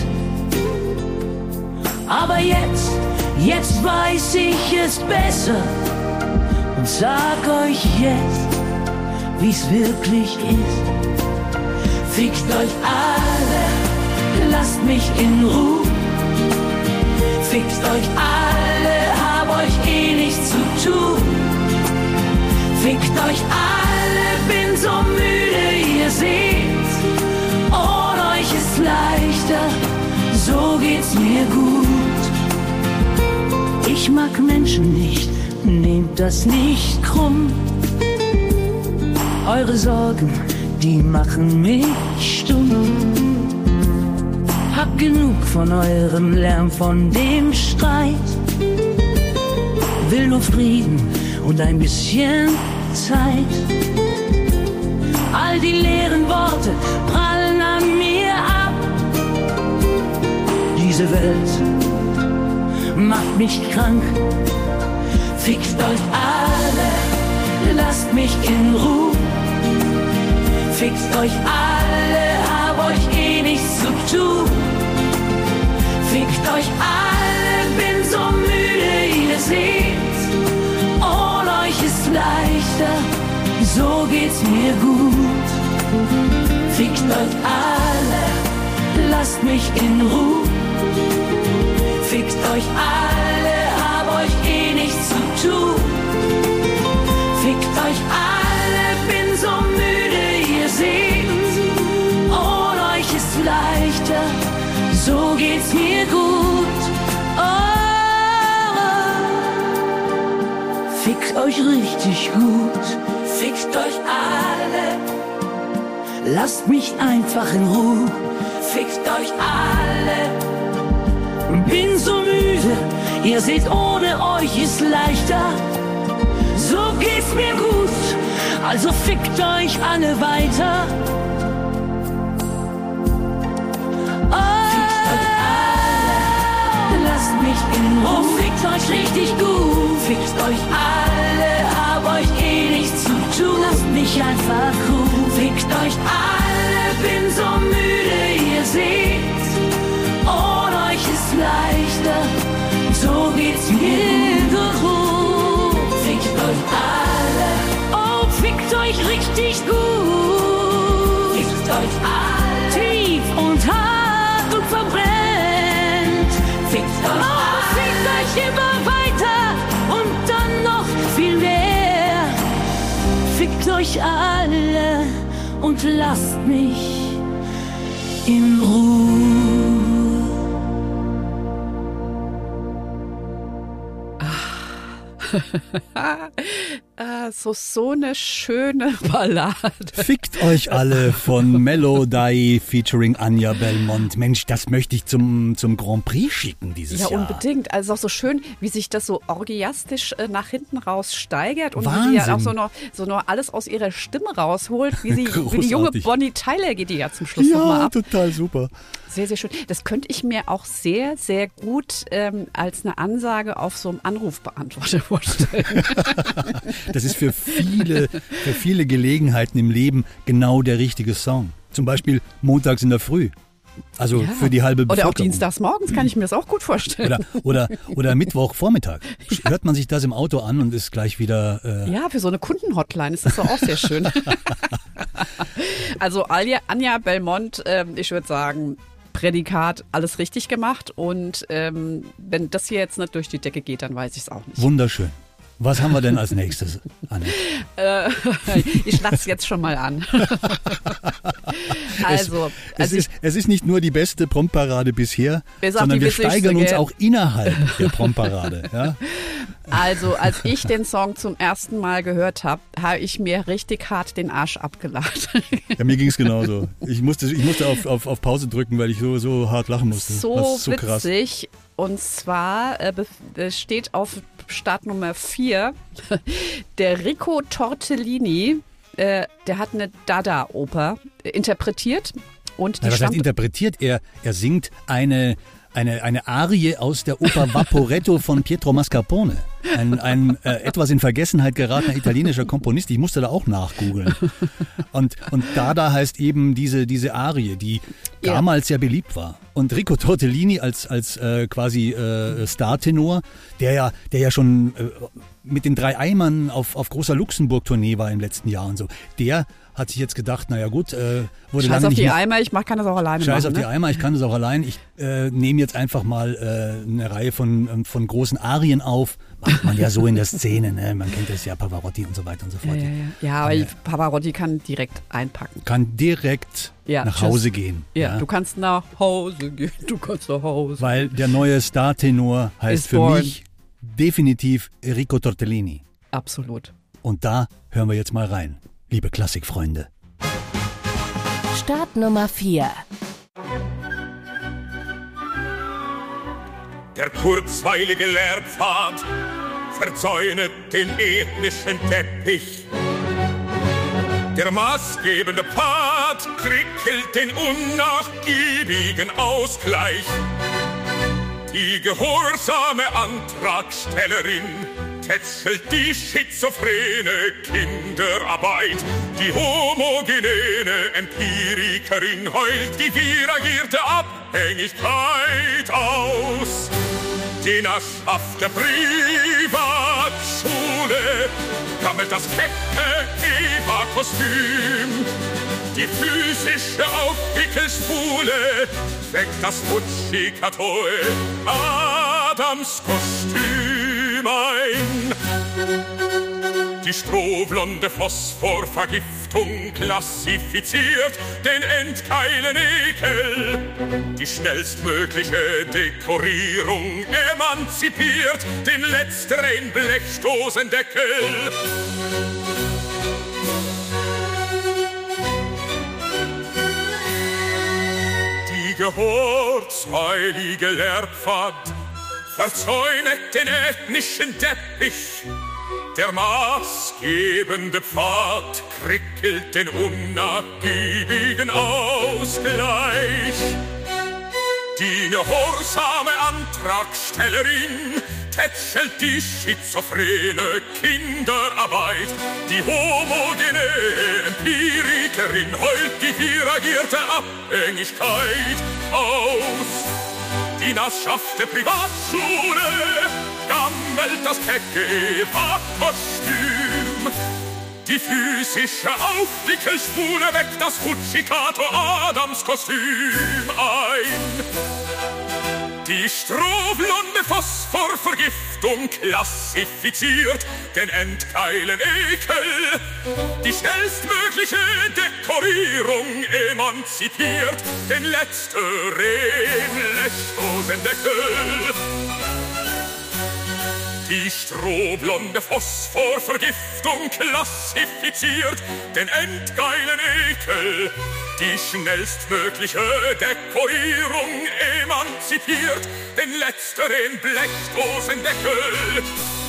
Speaker 8: Aber jetzt, jetzt weiß ich es besser und sag euch jetzt, wie's wirklich ist. Fickt euch alle, lasst mich in Ruhe. Fickt euch alle, hab euch eh nichts zu tun. Fickt euch alle, bin so müde, ihr seht. Ohne euch ist leichter, so geht's mir gut. Ich mag Menschen nicht, nehmt das nicht krumm. Eure Sorgen, die machen mich stumm. Hab genug von eurem Lärm, von dem Streit. Will nur Frieden und ein bisschen Zeit. All die leeren Worte prallen an mir ab. Diese Welt macht mich krank. Fickt euch alle, lasst mich in Ruhe. Fickt euch alle, hab euch eh nichts zu tun. Fickt euch alle, bin so müde, ihr seht. Ohne euch ist leichter, so geht's mir gut. Fickt euch alle, lasst mich in Ruhe. Fickt euch alle, hab euch eh nichts zu tun. Fickt euch alle, bin so müde, ihr seht. Ohne euch ist leichter, so geht's mir gut. Oh, fickt euch richtig gut. Fickt euch alle, lasst mich einfach in Ruhe. Fickt euch alle, bin so müde, ihr seht, ohne euch ist leichter. So geht's mir gut, also fickt euch alle weiter. Oh, fickt euch alle, lasst mich in Ruhe. Oh, fickt euch richtig gut. Fickt euch alle, hab euch eh nichts zu tun. Lasst mich einfach ruhen. Fickt euch alle, bin so müde, ihr seht. Ohne euch ist leichter, so geht's mir gut. Fickt euch alle, oh, fickt euch richtig gut. euch alle tief und hart und verbrennt. Fickt euch, oh, fickt euch immer weiter und dann noch viel mehr. Fickt euch alle und lasst mich in Ruhe.
Speaker 4: ah, so, so eine schöne Ballade.
Speaker 3: Fickt euch alle von Melody featuring Anja Belmont. Mensch, das möchte ich zum, zum Grand Prix schicken dieses
Speaker 4: Ja,
Speaker 3: Jahr.
Speaker 4: unbedingt. Also auch so schön, wie sich das so orgiastisch äh, nach hinten raus steigert und
Speaker 3: Wahnsinn.
Speaker 4: wie sie ja auch so noch, so noch alles aus ihrer Stimme rausholt. Wie, sie, wie die junge
Speaker 3: Großartig.
Speaker 4: Bonnie Tyler geht die ja zum Schluss nochmal
Speaker 3: Ja,
Speaker 4: ab.
Speaker 3: total super.
Speaker 4: Sehr, sehr schön. Das könnte ich mir auch sehr, sehr gut ähm, als eine Ansage auf so einem Anrufbeantworter vorstellen.
Speaker 3: Das ist für viele, für viele Gelegenheiten im Leben genau der richtige Song. Zum Beispiel montags in der Früh. Also
Speaker 4: Ja.
Speaker 3: für die halbe
Speaker 4: Oder
Speaker 3: Bevölkerung.
Speaker 4: auch dienstags morgens kann ich mir das auch gut vorstellen.
Speaker 3: Oder, oder, oder Mittwochvormittag. Hört man sich das im Auto an und ist gleich wieder... Äh,
Speaker 4: Ja, für so eine Kundenhotline ist das doch auch sehr schön. Also Anja, Anja Belmont, ähm, ich würde sagen, Prädikat, alles richtig gemacht. Und ähm, wenn das hier jetzt nicht durch die Decke geht, dann weiß ich es auch nicht.
Speaker 3: Wunderschön. Was haben wir denn als nächstes, Anne?
Speaker 4: Äh, ich lach's jetzt schon mal an. also,
Speaker 3: Es,
Speaker 4: also
Speaker 3: ist, es ist nicht nur die beste Promptparade bisher,
Speaker 4: Ist auch
Speaker 3: sondern
Speaker 4: die
Speaker 3: wir
Speaker 4: witzigste,
Speaker 3: steigern uns
Speaker 4: gell?
Speaker 3: auch innerhalb der Promptparade. Ja?
Speaker 4: Also, als ich den Song zum ersten Mal gehört habe, habe ich mir richtig hart den Arsch abgelacht.
Speaker 3: Ja, mir ging es genauso. Ich musste, ich musste auf, auf, auf Pause drücken, weil ich so, so hart lachen musste.
Speaker 4: So,
Speaker 3: das ist so krass.
Speaker 4: witzig. Und zwar äh, be- äh, steht auf Startnummer vier der Rico Tortellini. Äh, der hat eine Dada-Oper äh, interpretiert. Und die
Speaker 3: Ja, was heißt
Speaker 4: stammt
Speaker 3: interpretiert? Er, er singt eine, eine, eine Arie aus der Oper Vaporetto von Pietro Mascarpone. Ein, ein äh, etwas in Vergessenheit geratener italienischer Komponist. Ich musste da auch nachgoogeln. Und, und Dada heißt eben diese, diese Arie, die
Speaker 4: Ja.
Speaker 3: damals sehr beliebt war. Und Rico Tortellini als, als äh, quasi äh, Startenor, der ja, der ja schon äh, mit den drei Eimern auf, auf großer Luxemburg-Tournee war im letzten Jahr und so, der hat sich jetzt gedacht, naja gut, äh, wurde
Speaker 4: Scheiß
Speaker 3: lange
Speaker 4: auf
Speaker 3: nicht
Speaker 4: die
Speaker 3: mehr...
Speaker 4: Eimer, ich mach, kann das auch alleine
Speaker 3: Scheiß
Speaker 4: machen.
Speaker 3: auf die
Speaker 4: ne?
Speaker 3: Eimer, ich kann das auch allein. Ich äh, nehme jetzt einfach mal äh, eine Reihe von, ähm, von großen Arien auf. Macht man ja so in der Szene, ne? Man kennt das ja, Pavarotti und so weiter und so
Speaker 4: Ja,
Speaker 3: fort.
Speaker 4: ja, ja. ja, aber ich, Pavarotti kann direkt einpacken.
Speaker 3: Kann direkt
Speaker 4: Ja,
Speaker 3: nach
Speaker 4: tschüss.
Speaker 3: Hause gehen.
Speaker 4: Ja, du kannst nach Hause gehen, du kannst nach Hause.
Speaker 3: Weil der neue Startenor heißt
Speaker 4: Ist
Speaker 3: für
Speaker 4: born.
Speaker 3: mich definitiv Rico Tortellini.
Speaker 4: Absolut.
Speaker 3: Und da hören wir jetzt mal rein, liebe Klassikfreunde.
Speaker 1: Startnummer vier.
Speaker 5: Der kurzweilige Lehrpfad verzäunet den ethnischen Teppich. Der maßgebende Pfad krickelt den unnachgiebigen Ausgleich. Die gehorsame Antragstellerin tätschelt die schizophrene Kinderarbeit. Die homogene Empirikerin heult die viragierte Abhängigkeit aus. Die naschhafte Privatschule gammelt das kecke Eva-Kostüm. Die physische Aufwickelspule weckt das Butchikatoe Adams Kostüm ein. Die strohblonde Phosphorvergiftung klassifiziert den entkeilen Ekel. Die schnellstmögliche Dekorierung emanzipiert den letzteren Blechdosendeckel. Die gehorseilige Lehrpfad verzäunet den ethnischen Teppich. Der maßgebende Pfad krickelt den unnachgiebigen Ausgleich. Die gehorsame Antragstellerin tätschelt die schizophrene Kinderarbeit. Die homogene Empirikerin heult die viragierte Abhängigkeit aus. Die naschhafte Privatschule gammelt das kecke Eva-Kostüm. Die physische Aufwickelspur weckt das Fujikato Adams Kostüm ein. Die strohblonde Phosphorvergiftung klassifiziert den endgeilen Ekel. Die schnellstmögliche Dekorierung emanzipiert den letzteren Lechosendeckel. Die strohblonde Phosphorvergiftung klassifiziert den endgeilen Ekel. Die schnellstmögliche Dekorierung emanzipiert den letzteren Blechdosendeckel.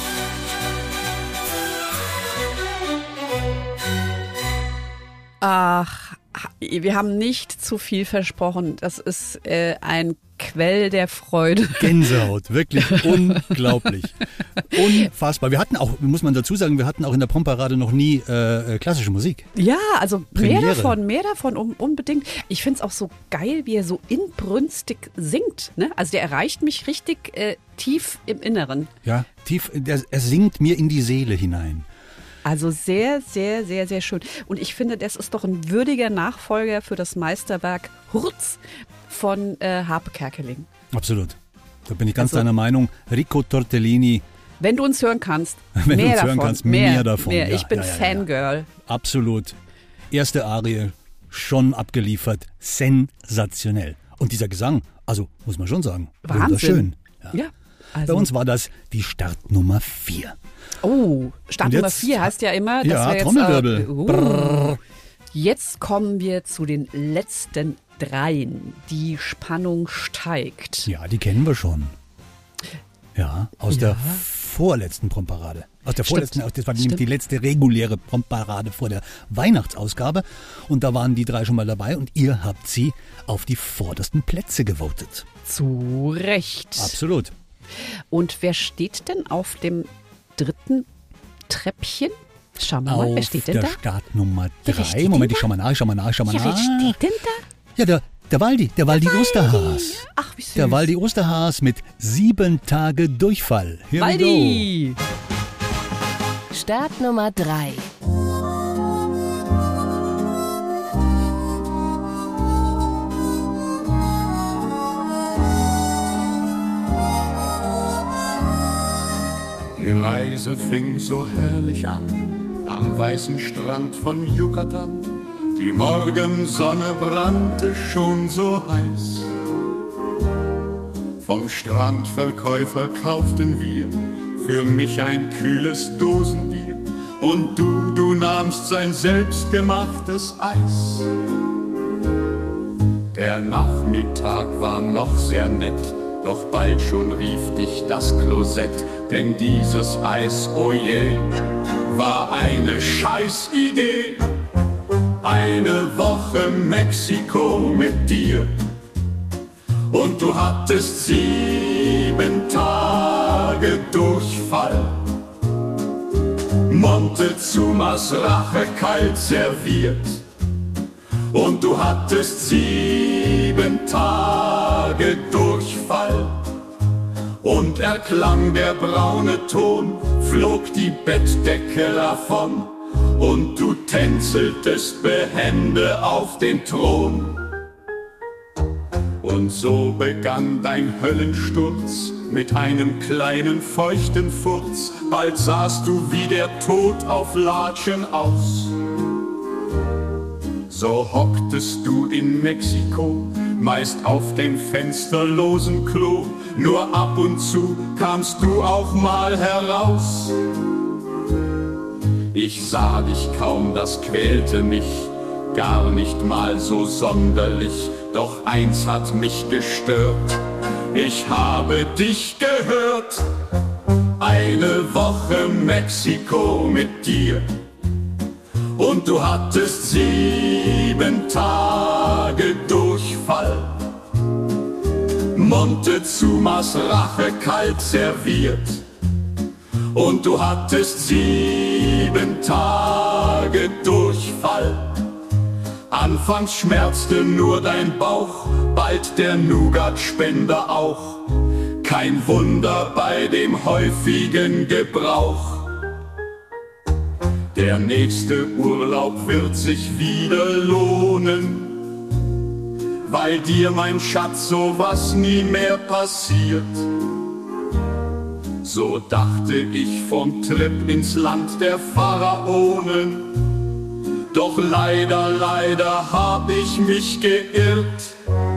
Speaker 4: Ach, wir haben nicht zu viel versprochen. Das ist äh, ein Quell der Freude.
Speaker 3: Gänsehaut, wirklich unglaublich. Unfassbar. Wir hatten auch, muss man dazu sagen, wir hatten auch in der Prom-Parade noch nie äh, klassische Musik.
Speaker 4: Ja, also
Speaker 3: Premiere.
Speaker 4: mehr davon, mehr davon um, unbedingt. Ich finde es auch so geil, wie er so inbrünstig singt. Ne? Also der erreicht mich richtig äh, tief im Inneren.
Speaker 3: Ja, tief, der, er singt mir in die Seele hinein.
Speaker 4: Also sehr, sehr, sehr, sehr schön. Und ich finde, das ist doch ein würdiger Nachfolger für das Meisterwerk Hurz von äh, Harpe Kerkeling.
Speaker 3: Absolut. Da bin ich ganz
Speaker 4: Also-
Speaker 3: deiner Meinung. Rico Tortellini,
Speaker 4: Wenn du uns hören kannst,
Speaker 3: Wenn du
Speaker 4: mehr
Speaker 3: uns hören
Speaker 4: davon.
Speaker 3: kannst,
Speaker 4: mehr,
Speaker 3: mehr davon.
Speaker 4: Mehr.
Speaker 3: Ja,
Speaker 4: Ich bin
Speaker 3: ja, ja, ja.
Speaker 4: Fangirl.
Speaker 3: absolut. Erste Arie, schon abgeliefert. Sensationell. Und dieser Gesang, also muss man schon sagen,
Speaker 4: Wahnsinn.
Speaker 3: wunderschön. Ja.
Speaker 4: Ja.
Speaker 3: Bei
Speaker 4: Also,
Speaker 3: uns war das die Startnummer vier.
Speaker 4: oh, Start
Speaker 3: Und
Speaker 4: Nummer
Speaker 3: jetzt-
Speaker 4: vier heißt ja immer, dass
Speaker 3: Ja,
Speaker 4: wir jetzt,
Speaker 3: Trommelwirbel.
Speaker 4: Äh, uh, jetzt kommen wir zu den letzten dreien. Die Spannung steigt.
Speaker 3: Ja, die kennen wir schon. Ja, aus der vorletzten Prom-Parade. Aus der vorletzten,
Speaker 4: Stimmt.
Speaker 3: das war
Speaker 4: Stimmt.
Speaker 3: nämlich die letzte reguläre Prom-Parade vor der Weihnachtsausgabe. Und da waren die drei schon mal dabei und ihr habt sie auf die vordersten Plätze gewotet.
Speaker 4: Zu Recht.
Speaker 3: Absolut.
Speaker 4: Und wer steht denn auf dem dritten Treppchen? Schauen wir mal, wer
Speaker 3: Auf
Speaker 4: steht denn
Speaker 3: der
Speaker 4: da?
Speaker 3: Startnummer
Speaker 4: Ja, wer
Speaker 3: drei.
Speaker 4: steht
Speaker 3: Moment,
Speaker 4: denn
Speaker 3: ich schau mal nach, ich schau mal nach, ich schau mal
Speaker 4: Ja, wer
Speaker 3: nach.
Speaker 4: steht denn da?
Speaker 3: Ja, der, der Waldi, der Waldi Osterhaas.
Speaker 4: Ach, wie süß.
Speaker 3: Der Waldi Osterhaas mit sieben Tage Durchfall. Here we
Speaker 4: Waldi!
Speaker 1: Start Nummer drei.
Speaker 9: Die Reise fing so herrlich an, am weißen Strand von Yucatan. Die Morgensonne brannte schon so heiß. Vom Strandverkäufer kauften wir für mich ein kühles Dosenbier. Und du, du nahmst sein selbstgemachtes Eis. Der Nachmittag war noch sehr nett, doch bald schon rief dich das Klosett. Denn dieses Eis, oh je, war eine Scheißidee. Eine Woche Mexiko mit dir. Und du hattest sieben Tage Durchfall. Montezumas Rache kalt serviert. Und du hattest sieben Tage Durchfall. Und erklang der braune Ton, flog die Bettdecke davon. Und du tänzeltest behende auf den Thron. Und so begann dein Höllensturz mit einem kleinen feuchten Furz. Bald sahst du wie der Tod auf Latschen aus. So hocktest du in Mexiko, meist auf dem fensterlosen Klo. Nur ab und zu kamst du auch mal heraus. Ich sah dich kaum, das quälte mich, gar nicht mal so sonderlich. Doch eins hat mich gestört, ich habe dich gehört. Eine Woche Mexiko mit dir. Und du hattest sieben Tage Durchfall. Montezumas Rache kalt serviert. Und du hattest sieben Tage Durchfall. Anfangs schmerzte nur dein Bauch, bald der Nougat-Spender auch. Kein Wunder bei dem häufigen Gebrauch. Der nächste Urlaub wird sich wieder lohnen, weil dir, mein Schatz, sowas nie mehr passiert. So dachte ich vom Trip ins Land der Pharaonen, doch leider, leider hab ich mich geirrt.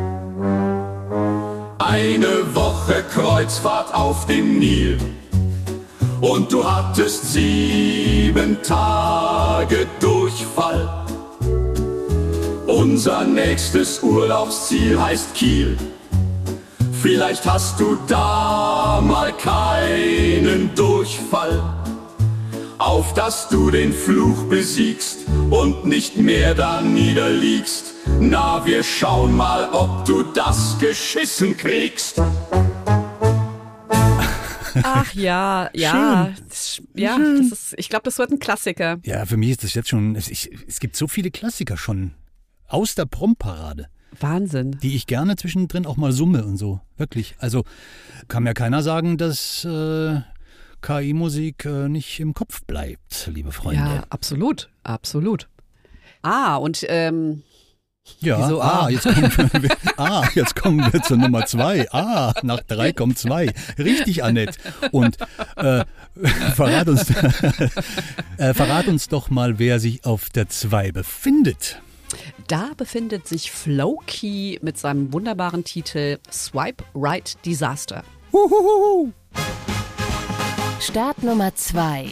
Speaker 9: Eine Woche Kreuzfahrt auf dem Nil und du hattest sieben Tage Durchfall. Unser nächstes Urlaubsziel heißt Kiel. Vielleicht hast du da mal keinen Durchfall, auf dass du den Fluch besiegst und nicht mehr da niederliegst. Na, wir schauen mal, ob du das geschissen kriegst.
Speaker 4: Ach ja, ja, das, ja, das ist, ich glaube, das wird ein Klassiker.
Speaker 3: Ja, für mich ist das jetzt schon, es, ich, es gibt so viele Klassiker schon aus der Prom-Parade.
Speaker 4: Wahnsinn.
Speaker 3: Die ich gerne zwischendrin auch mal summe und so, wirklich. Also kann mir keiner sagen, dass äh, K I-Musik äh, nicht im Kopf bleibt, liebe Freunde.
Speaker 4: Ja, absolut, absolut. Ah, und ähm,
Speaker 3: Ja,
Speaker 4: wieso,
Speaker 3: ah,
Speaker 4: ah?
Speaker 3: jetzt kommen wir, ah, jetzt kommen wir zur Nummer zwei. Ah, nach drei kommt zwei. Richtig, Annette. Und äh, verrat uns, äh, verrat uns doch mal, wer sich auf der zwei befindet.
Speaker 4: Da befindet sich Floki mit seinem wunderbaren Titel Swipe Right Disaster.
Speaker 3: Huhuhu.
Speaker 1: Start Nummer zwei.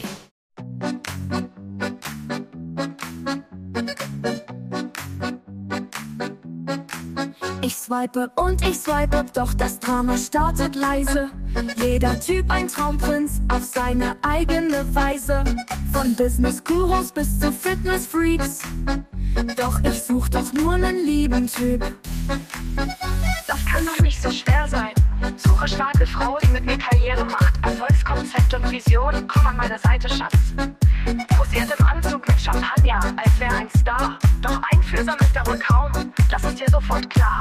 Speaker 10: Ich swipe und ich swipe, doch das Drama startet leise. Jeder Typ ein Traumprinz auf seine eigene Weise. Von Business-Gurus bis zu Fitness-Freaks. Doch ich such doch nur nen lieben Typ.
Speaker 11: Das kann doch nicht so schwer sein. Suche starke Frau, die mit mir Karriere macht. Erfolgskonzept und Vision, komm an meine Seite, Schatz. Posiert im Anzug mit Champagner, als wär ein Star. Doch einfühlsam ist er wohl kaum, das ist dir sofort klar.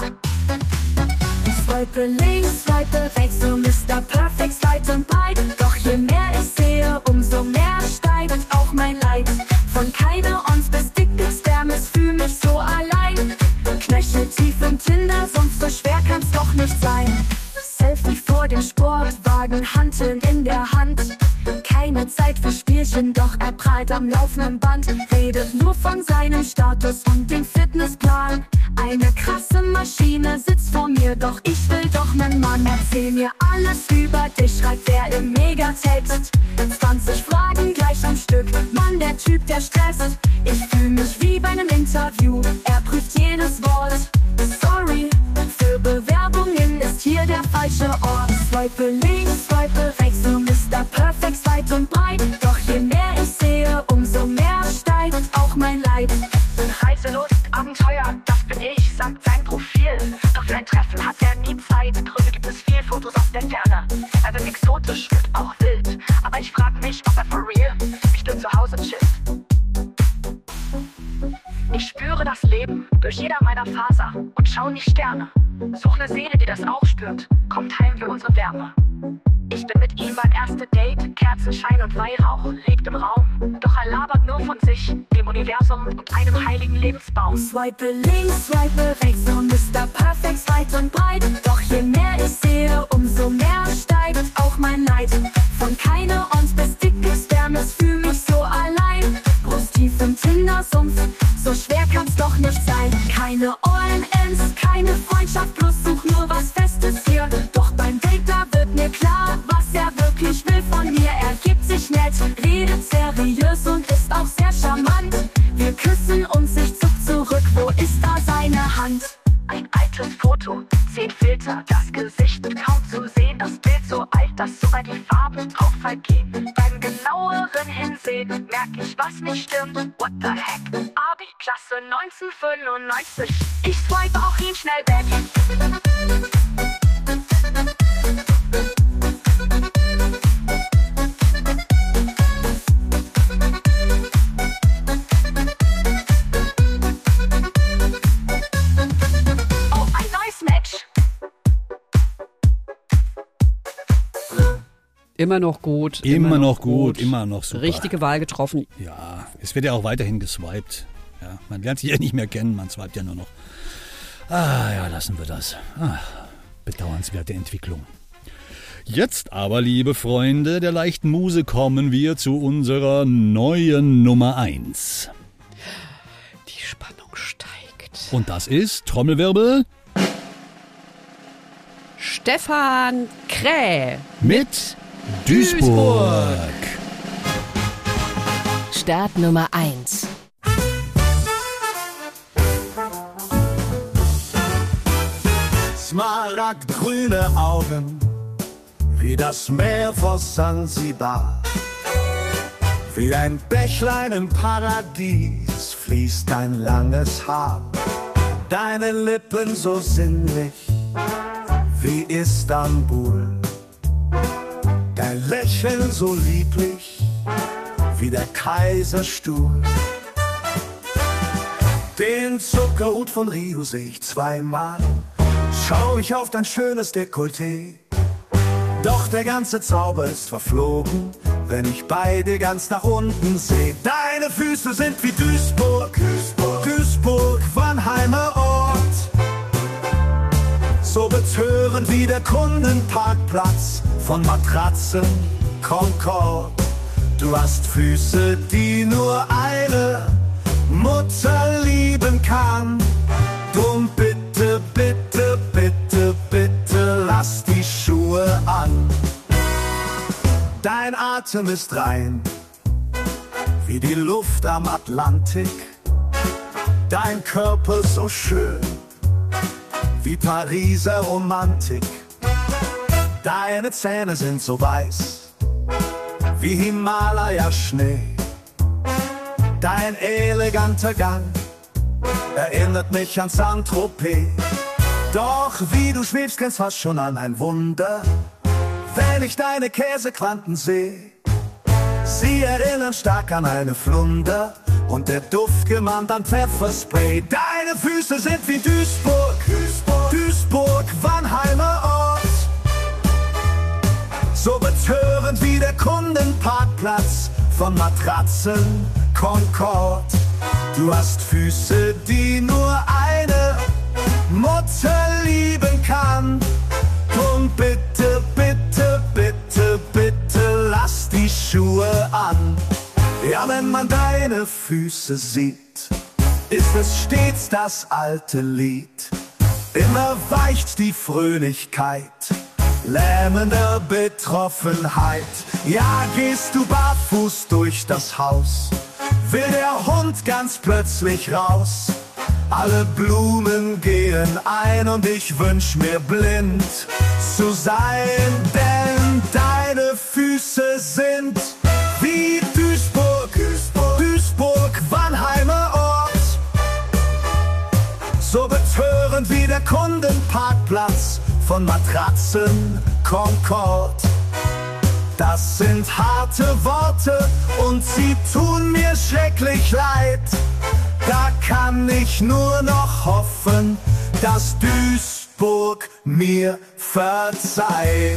Speaker 10: Swipe links, swipe rechts, so Mister Perfect, weit und breit. Doch je mehr ich sehe, umso mehr steigt auch mein Leid. Von keine Ons bis dick bis Dermis, fühl mich so allein. Knöchel tief im Tinder-Sumpf, so schwer kann's doch nicht sein. Selfie vor dem Sportwagen, Hanteln in der Hand. Keine Zeit für Spielchen, doch er prallt am laufenden Band. Redet nur von seinem Status und dem Fitnessplan. Eine krasse Maschine sitzt vor mir, doch ich will doch nen Mann. Erzähl mir alles über dich, schreibt er im Megatext. zwanzig Fragen gleich am Stück, Mann, der Typ, der stresst. Ich fühl mich wie bei nem Interview, er prüft jedes Wort. Sorry, für Bewerbungen ist hier der falsche Ort. Swipe links, swipe rechts, so Mister Perfect, weit und breit. Doch je mehr ich sehe, umso mehr steigt auch mein Leid.
Speaker 11: Reiselust, Abenteuer, das bin ich, sagt sein Profil. Doch für ein Treffen hat er nie Zeit, Gründe gibt es viel, Fotos aus der Ferne. Er wird exotisch, wird auch wild, aber ich frag mich, ob er for real bestimmt zu Hause chillt. Ich spüre das Leben durch jeder meiner Faser und schau in die Sterne. Such ne Seele, die das auch spürt, komm teilen wir unsere Wärme. Ich bin mit ihm beim ersten Date, Kerzenschein und Weihrauch liegt im Raum. Doch er labert nur von sich, dem Universum und einem heiligen Lebensbaum.
Speaker 10: Swipe links, swipe rechts, so Mister Perfect, weit und breit. Doch je mehr ich sehe, umso mehr steigt auch mein Leid. Von keine Ons bis dick bis Dermis, fühl mich so allein. Brust tief im Tinder-Sumpf, so schwer kann's doch nicht sein. Keine All-Ends, keine Freundschaft, plus such nur was Festes hier. Doch beim Date, da wird mir klar, was er wirklich will von mir. Er gibt sich nett, redet seriös und ist auch sehr charmant. Wir küssen uns, ich zuck zurück, wo ist da seine Hand?
Speaker 11: Ein altes Foto, zehn Filter, das Gesicht kaum zu sehen. Das Bild so alt, dass sogar die Farben drauf vergehen. Beim genaueren Hinsehen merk ich, was nicht stimmt. What the heck? Abi-Klasse neunzehnhundertfünfundneunzig. Ich swipe auch ihn schnell weg.
Speaker 4: Immer noch gut.
Speaker 3: Immer, immer noch gut, gut, immer noch super.
Speaker 4: Richtige Wahl getroffen.
Speaker 3: Ja, es wird ja auch weiterhin geswiped. Ja, man lernt sich ja nicht mehr kennen, man swiped ja nur noch. Ah ja, lassen wir das. Ah, bedauernswerte Entwicklung. Jetzt aber, liebe Freunde der leichten Muse, kommen wir zu unserer neuen Nummer eins.
Speaker 4: Die Spannung steigt.
Speaker 3: Und das ist, Trommelwirbel,
Speaker 4: Stefan Kräh
Speaker 3: mit Duisburg. Duisburg.
Speaker 1: Start Nummer eins.
Speaker 12: Smaragdgrüne Augen, wie das Meer vor Sansibar. Wie ein Bächlein im Paradies fließt dein langes Haar. Deine Lippen so sinnlich wie Istanbul. Dein Lächeln so lieblich wie der Kaiserstuhl. Den Zuckerhut von Rio seh ich zweimal. Schau ich auf dein schönes Dekolleté. Doch der ganze Zauber ist verflogen, wenn ich beide ganz nach unten seh. Deine Füße sind wie Duisburg, Duisburg, Duisburg, Wannheimer Ort. So betörend wie der Kundenparkplatz von Matratzen Concord. Du hast Füße, die nur eine Mutter lieben kann. Drum bitte, bitte, bitte, bitte lass die Schuhe an. Dein Atem ist rein wie die Luft am Atlantik. Dein Körper so schön wie Pariser Romantik. Deine Zähne sind so weiß wie Himalaya-Schnee. Dein eleganter Gang erinnert mich an Saint-Tropez. Doch wie du schwebst, grenzst fast schon an ein Wunder, wenn ich deine Käsequanten seh. Sie erinnern stark an eine Flunder und der Duft gemahnt an Pfefferspray. Deine Füße sind wie Duisburg, Duisburg, Duisburg, Wannheimer Ort. So betörend wie der Kundenparkplatz von Matratzen Concord. Du hast Füße, die nur eine Mutter lieben kann. Drum bitte, bitte, bitte, bitte lass die Schuhe an. Ja, wenn man deine Füße sieht, ist es stets das alte Lied. Immer weicht die Fröhlichkeit lähmender Betroffenheit. Ja, gehst du barfuß durch das Haus, will der Hund ganz plötzlich raus. Alle Blumen gehen ein und ich wünsch mir blind zu sein, denn deine Füße sind wie Duisburg, Duisburg, Duisburg, Wannheimer Ort. So betörend wie der Kundenparkplatz von Matratzen Concord. Das sind harte Worte und sie tun mir schrecklich leid. Da kann ich nur noch hoffen, dass Duisburg mir verzeiht.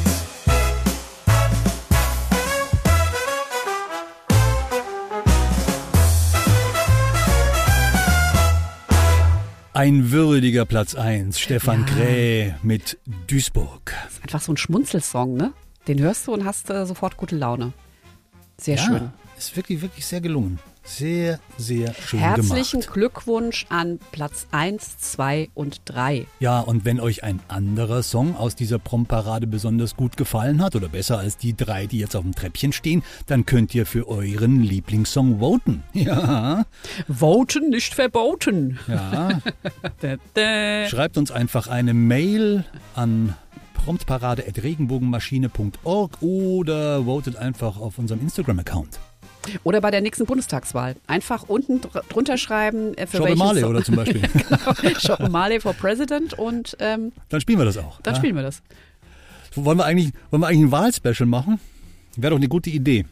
Speaker 3: Ein würdiger Platz eins, Stefan ja. Kräh mit Duisburg.
Speaker 4: Das ist einfach so ein Schmunzelsong, ne? Den hörst du und hast äh, sofort gute Laune. Sehr
Speaker 3: ja,
Speaker 4: schön.
Speaker 3: Ist wirklich, wirklich sehr gelungen. Sehr, sehr schön
Speaker 4: Herzlichen
Speaker 3: gemacht.
Speaker 4: Glückwunsch an Platz eins, zwei und drei.
Speaker 3: Ja, und wenn euch ein anderer Song aus dieser Promparade besonders gut gefallen hat oder besser als die drei, die jetzt auf dem Treppchen stehen, dann könnt ihr für euren Lieblingssong voten. Ja.
Speaker 4: Voten, nicht verboten.
Speaker 3: Ja. da, da. Schreibt uns einfach eine Mail an promptparade at regenbogenmaschine punkt org oder votet einfach auf unserem Instagram-Account.
Speaker 4: Oder bei der nächsten Bundestagswahl. Einfach unten dr- drunter schreiben, äh, für welchen
Speaker 3: Male
Speaker 4: Song.
Speaker 3: Oder zum Beispiel.
Speaker 4: Genau, Shoppe Male for President und ähm,
Speaker 3: dann spielen wir das auch.
Speaker 4: Dann
Speaker 3: ja?
Speaker 4: spielen wir das.
Speaker 3: Wollen wir eigentlich, wollen wir eigentlich ein Wahlspecial machen? Wäre doch eine gute Idee.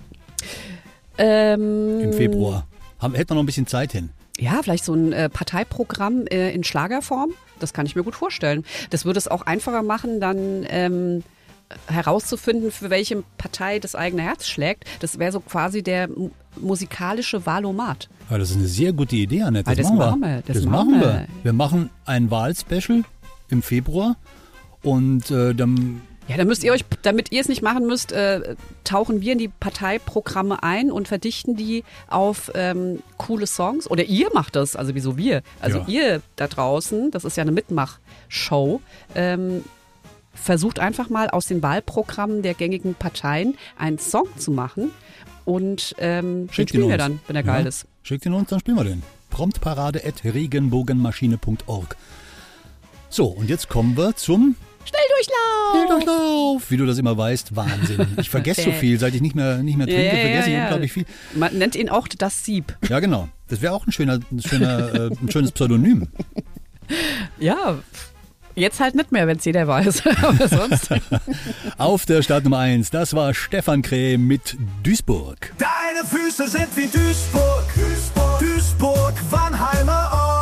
Speaker 4: Ähm,
Speaker 3: Im Februar. Haben, hätten wir noch ein bisschen Zeit hin.
Speaker 4: Ja, vielleicht so ein äh, Parteiprogramm äh, in Schlagerform. Das kann ich mir gut vorstellen. Das würde es auch einfacher machen, dann ähm, herauszufinden, für welche Partei das eigene Herz schlägt. Das wäre so quasi der mu- musikalische Wahlomat.
Speaker 3: Ja, das ist eine sehr gute Idee, Annette. Das,
Speaker 4: Ah, das
Speaker 3: machen
Speaker 4: machen
Speaker 3: wir.
Speaker 4: wir, das
Speaker 3: Das
Speaker 4: machen
Speaker 3: machen
Speaker 4: wir.
Speaker 3: wir. Wir machen ein Wahlspecial im Februar und äh, dann
Speaker 4: Ja, dann müsst ihr euch, damit ihr es nicht machen müsst, äh, tauchen wir in die Parteiprogramme ein und verdichten die auf ähm, coole Songs. Oder ihr macht das, also wieso wir? Also
Speaker 3: Ja.
Speaker 4: ihr da draußen, das ist ja eine Mitmachshow, ähm, versucht einfach mal aus den Wahlprogrammen der gängigen Parteien einen Song zu machen und ähm, den
Speaker 3: schickt ihn
Speaker 4: spielen wir
Speaker 3: uns.
Speaker 4: dann, wenn er geil
Speaker 3: Ja,
Speaker 4: ist.
Speaker 3: Schickt ihn uns, dann spielen wir den. Promptparade at regenbogenmaschine punkt org. So, und jetzt kommen wir zum
Speaker 4: Schnelldurchlauf!
Speaker 3: Schnelldurchlauf. Wie du das immer weißt, Wahnsinn. Ich vergesse so viel, seit ich nicht mehr, nicht mehr trinke,
Speaker 4: Ja, ja,
Speaker 3: vergesse
Speaker 4: ja,
Speaker 3: ich
Speaker 4: ja.
Speaker 3: unglaublich viel.
Speaker 4: Man nennt ihn auch das Sieb.
Speaker 3: Ja, genau. Das wäre auch ein, schöner, ein, schöner, äh, ein schönes Pseudonym.
Speaker 4: Ja, jetzt halt nicht mehr, wenn es jeder weiß. Aber sonst.
Speaker 3: Auf der Start Nummer eins, das war Stefan Kräh mit Duisburg.
Speaker 12: Deine Füße sind wie Duisburg, Duisburg, Duisburg, Wannheimer Ort.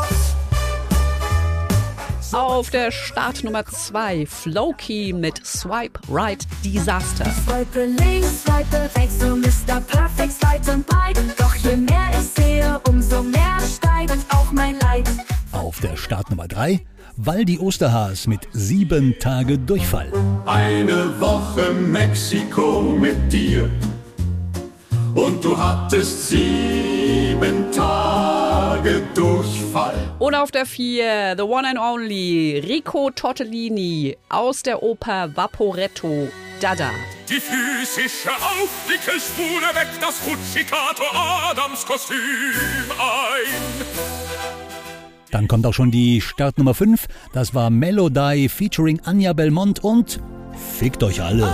Speaker 4: Auf der Start Nummer zwei, Floki mit Swipe Right Disaster.
Speaker 10: Swipe links, swipe rechts, du Mister Perfect Slide und Bite. Doch je mehr ich sehe, umso mehr steigt auch mein Leid.
Speaker 3: Auf der Start Nummer drei, Waldi Osterhaas mit Sieben Tage Durchfall.
Speaker 9: Eine Woche Mexiko mit dir und du hattest sieben Tage Durchfall.
Speaker 4: Und auf der vier, the one and only, Rico Tortellini aus der Oper Vaporetto, Dada.
Speaker 5: Die physische Aufwickelspule weckt das Rutschikato Adams Kostüm ein.
Speaker 3: Dann kommt auch schon die Start Nummer fünf, das war Melody featuring Anja Belmont und Fickt euch alle.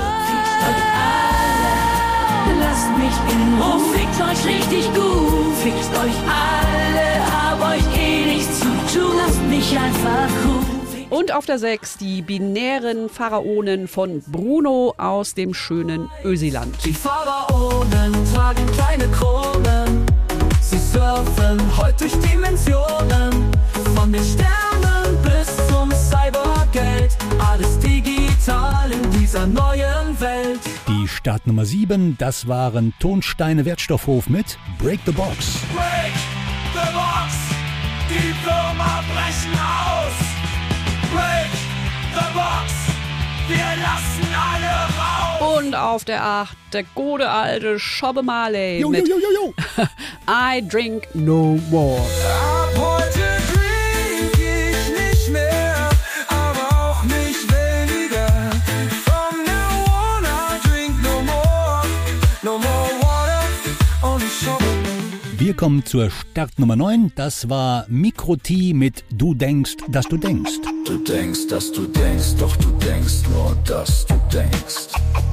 Speaker 8: Lasst mich in Ruhe, fickt euch richtig gut. Fickt euch alle, hab euch eh nichts zu tun. Lasst mich einfach ruhen.
Speaker 4: Und auf der sechs, die binären Pharaonen von Bruno aus dem schönen Ösiland.
Speaker 7: Die Pharaonen tragen kleine Kronen. Sie surfen heute durch Dimensionen. Von den Sternen bis zum Cybergate. Alles digital in dieser neuen Welt.
Speaker 3: Die Start Nummer sieben, das waren Tonsteine Wertstoffhof mit Break the Box.
Speaker 5: Break the Box, die Firma brechen aus. Break the Box, wir lassen alle raus.
Speaker 4: Und auf der acht, der gute alte Schobbe Marley
Speaker 3: Jo,
Speaker 4: mit
Speaker 3: jo, jo, jo, jo.
Speaker 4: I Drink No More.
Speaker 7: Ab heute trink ich nicht mehr, aber auch nicht weniger. From now on I drink no more, no more water, only sugar.
Speaker 3: Wir kommen zur Start Nummer neun, das war Mikro T mit Du denkst, dass du denkst.
Speaker 6: Du denkst, dass du denkst, doch du denkst nur, dass du denkst.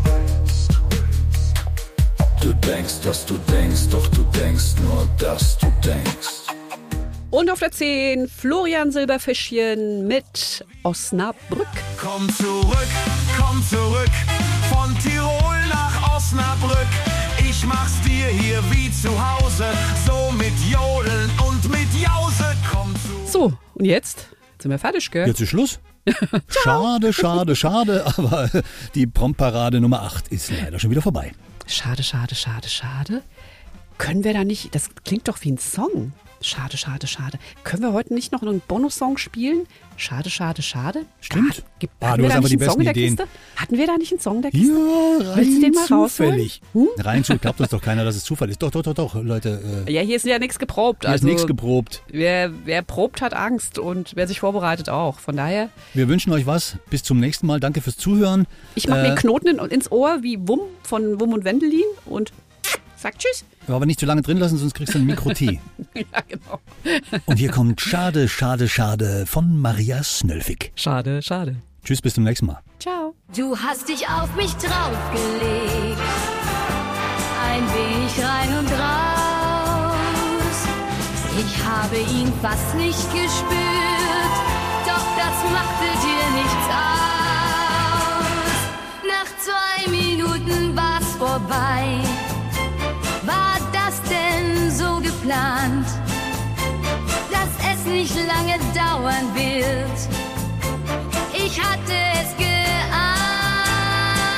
Speaker 6: Du denkst, dass du denkst, doch du denkst nur, dass du denkst.
Speaker 4: Und auf der zehn, Florian Silberfischchen mit Osnabrück.
Speaker 5: Komm zurück, komm zurück, von Tirol nach Osnabrück. Ich mach's dir hier wie zu Hause, so mit Jodeln und mit Jause. Komm zurück.
Speaker 4: So, und jetzt sind wir fertig, gell?
Speaker 3: Jetzt ist Schluss. Schade, schade, schade, aber die Promptparade Nummer acht ist leider schon wieder vorbei.
Speaker 4: Schade, schade, schade, schade. Können wir da nicht, das klingt doch wie ein Song. Schade, schade, schade. Können wir heute nicht noch einen Bonussong spielen? Schade, schade, schade.
Speaker 3: Stimmt.
Speaker 4: Ah, gibt,
Speaker 3: Ah,
Speaker 4: hatten
Speaker 3: du
Speaker 4: wir
Speaker 3: hast
Speaker 4: da
Speaker 3: aber
Speaker 4: nicht
Speaker 3: die
Speaker 4: einen Song in der
Speaker 3: besten Ideen.
Speaker 4: Kiste? Hatten wir da nicht einen Song in der Kiste?
Speaker 3: Ja,
Speaker 4: Willst du
Speaker 3: rein
Speaker 4: den mal
Speaker 3: zufällig.
Speaker 4: rausholen?
Speaker 3: Rein zu, glaubt uns doch keiner, dass es Zufall ist. Doch, doch, doch, doch, Leute. Äh,
Speaker 4: Ja, hier ist ja nichts geprobt.
Speaker 3: hier
Speaker 4: Also
Speaker 3: ist nichts geprobt.
Speaker 4: wer, wer probt, hat Angst und wer sich vorbereitet auch. Von daher,
Speaker 3: Wir wünschen euch was. Bis zum nächsten Mal. Danke fürs Zuhören.
Speaker 4: ich mache
Speaker 3: Äh,
Speaker 4: mir Knoten in, ins Ohr wie Wumm von Wumm und Wendelin und sag Tschüss.
Speaker 3: Aber nicht zu lange drin lassen, sonst kriegst du ein Mikro-T.
Speaker 4: Ja, genau.
Speaker 3: Und hier kommt Schade, Schade, Schade von Maria Snölfig.
Speaker 4: Schade, schade.
Speaker 3: Tschüss, bis zum nächsten Mal.
Speaker 4: Ciao.
Speaker 10: Du hast dich auf mich draufgelegt, ein wenig rein und raus. Ich habe ihn fast nicht gespürt, doch das machte dir nichts aus. Nach zwei Minuten war's vorbei. War das denn so geplant, dass es nicht lange dauern wird? Ich hatte es geahnt.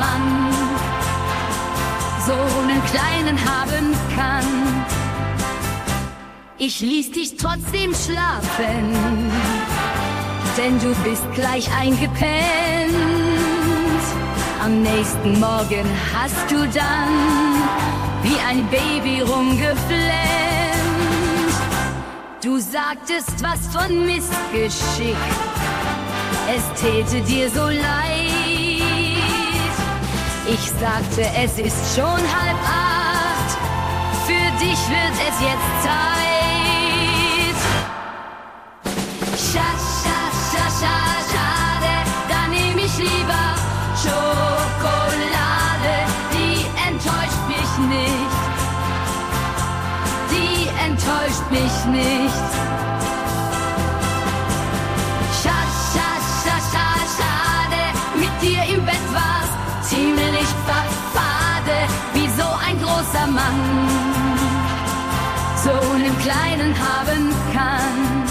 Speaker 10: Mann so einen kleinen haben kann. Ich ließ dich trotzdem schlafen, denn du bist gleich eingepennt. Am nächsten Morgen hast du dann wie ein Baby rumgeflennt. Du sagtest was von Missgeschick, es täte dir so leid. Ich sagte, es ist schon halb acht, für dich wird es jetzt Zeit. Scha, scha, scha, scha, schade, da nehm ich lieber Schokolade, die enttäuscht mich nicht, die enttäuscht mich nicht. Scha, scha, scha, scha, schade, mit dir im Bett war's ziemlich fade, wie so ein großer Mann so einen kleinen haben kann.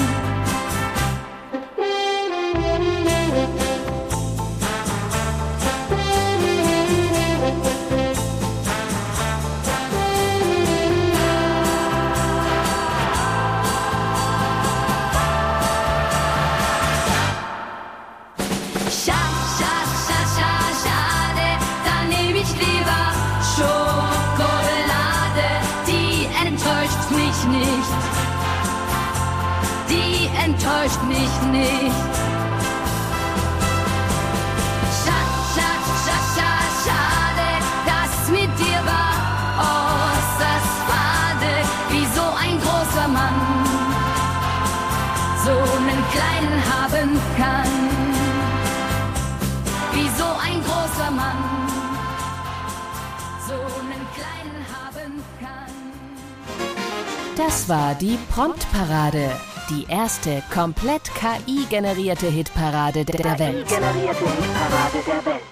Speaker 10: Enttäuscht mich nicht. Scha, scha, scha, scha, schade, dass mit dir war äußerst fade, wie so ein großer Mann so einen kleinen haben kann. Wie so ein großer Mann so einen kleinen haben kann.
Speaker 1: Das war die Promptparade. Die erste komplett K I-generierte Hitparade der Welt.
Speaker 2: K I-generierte Hitparade der Welt.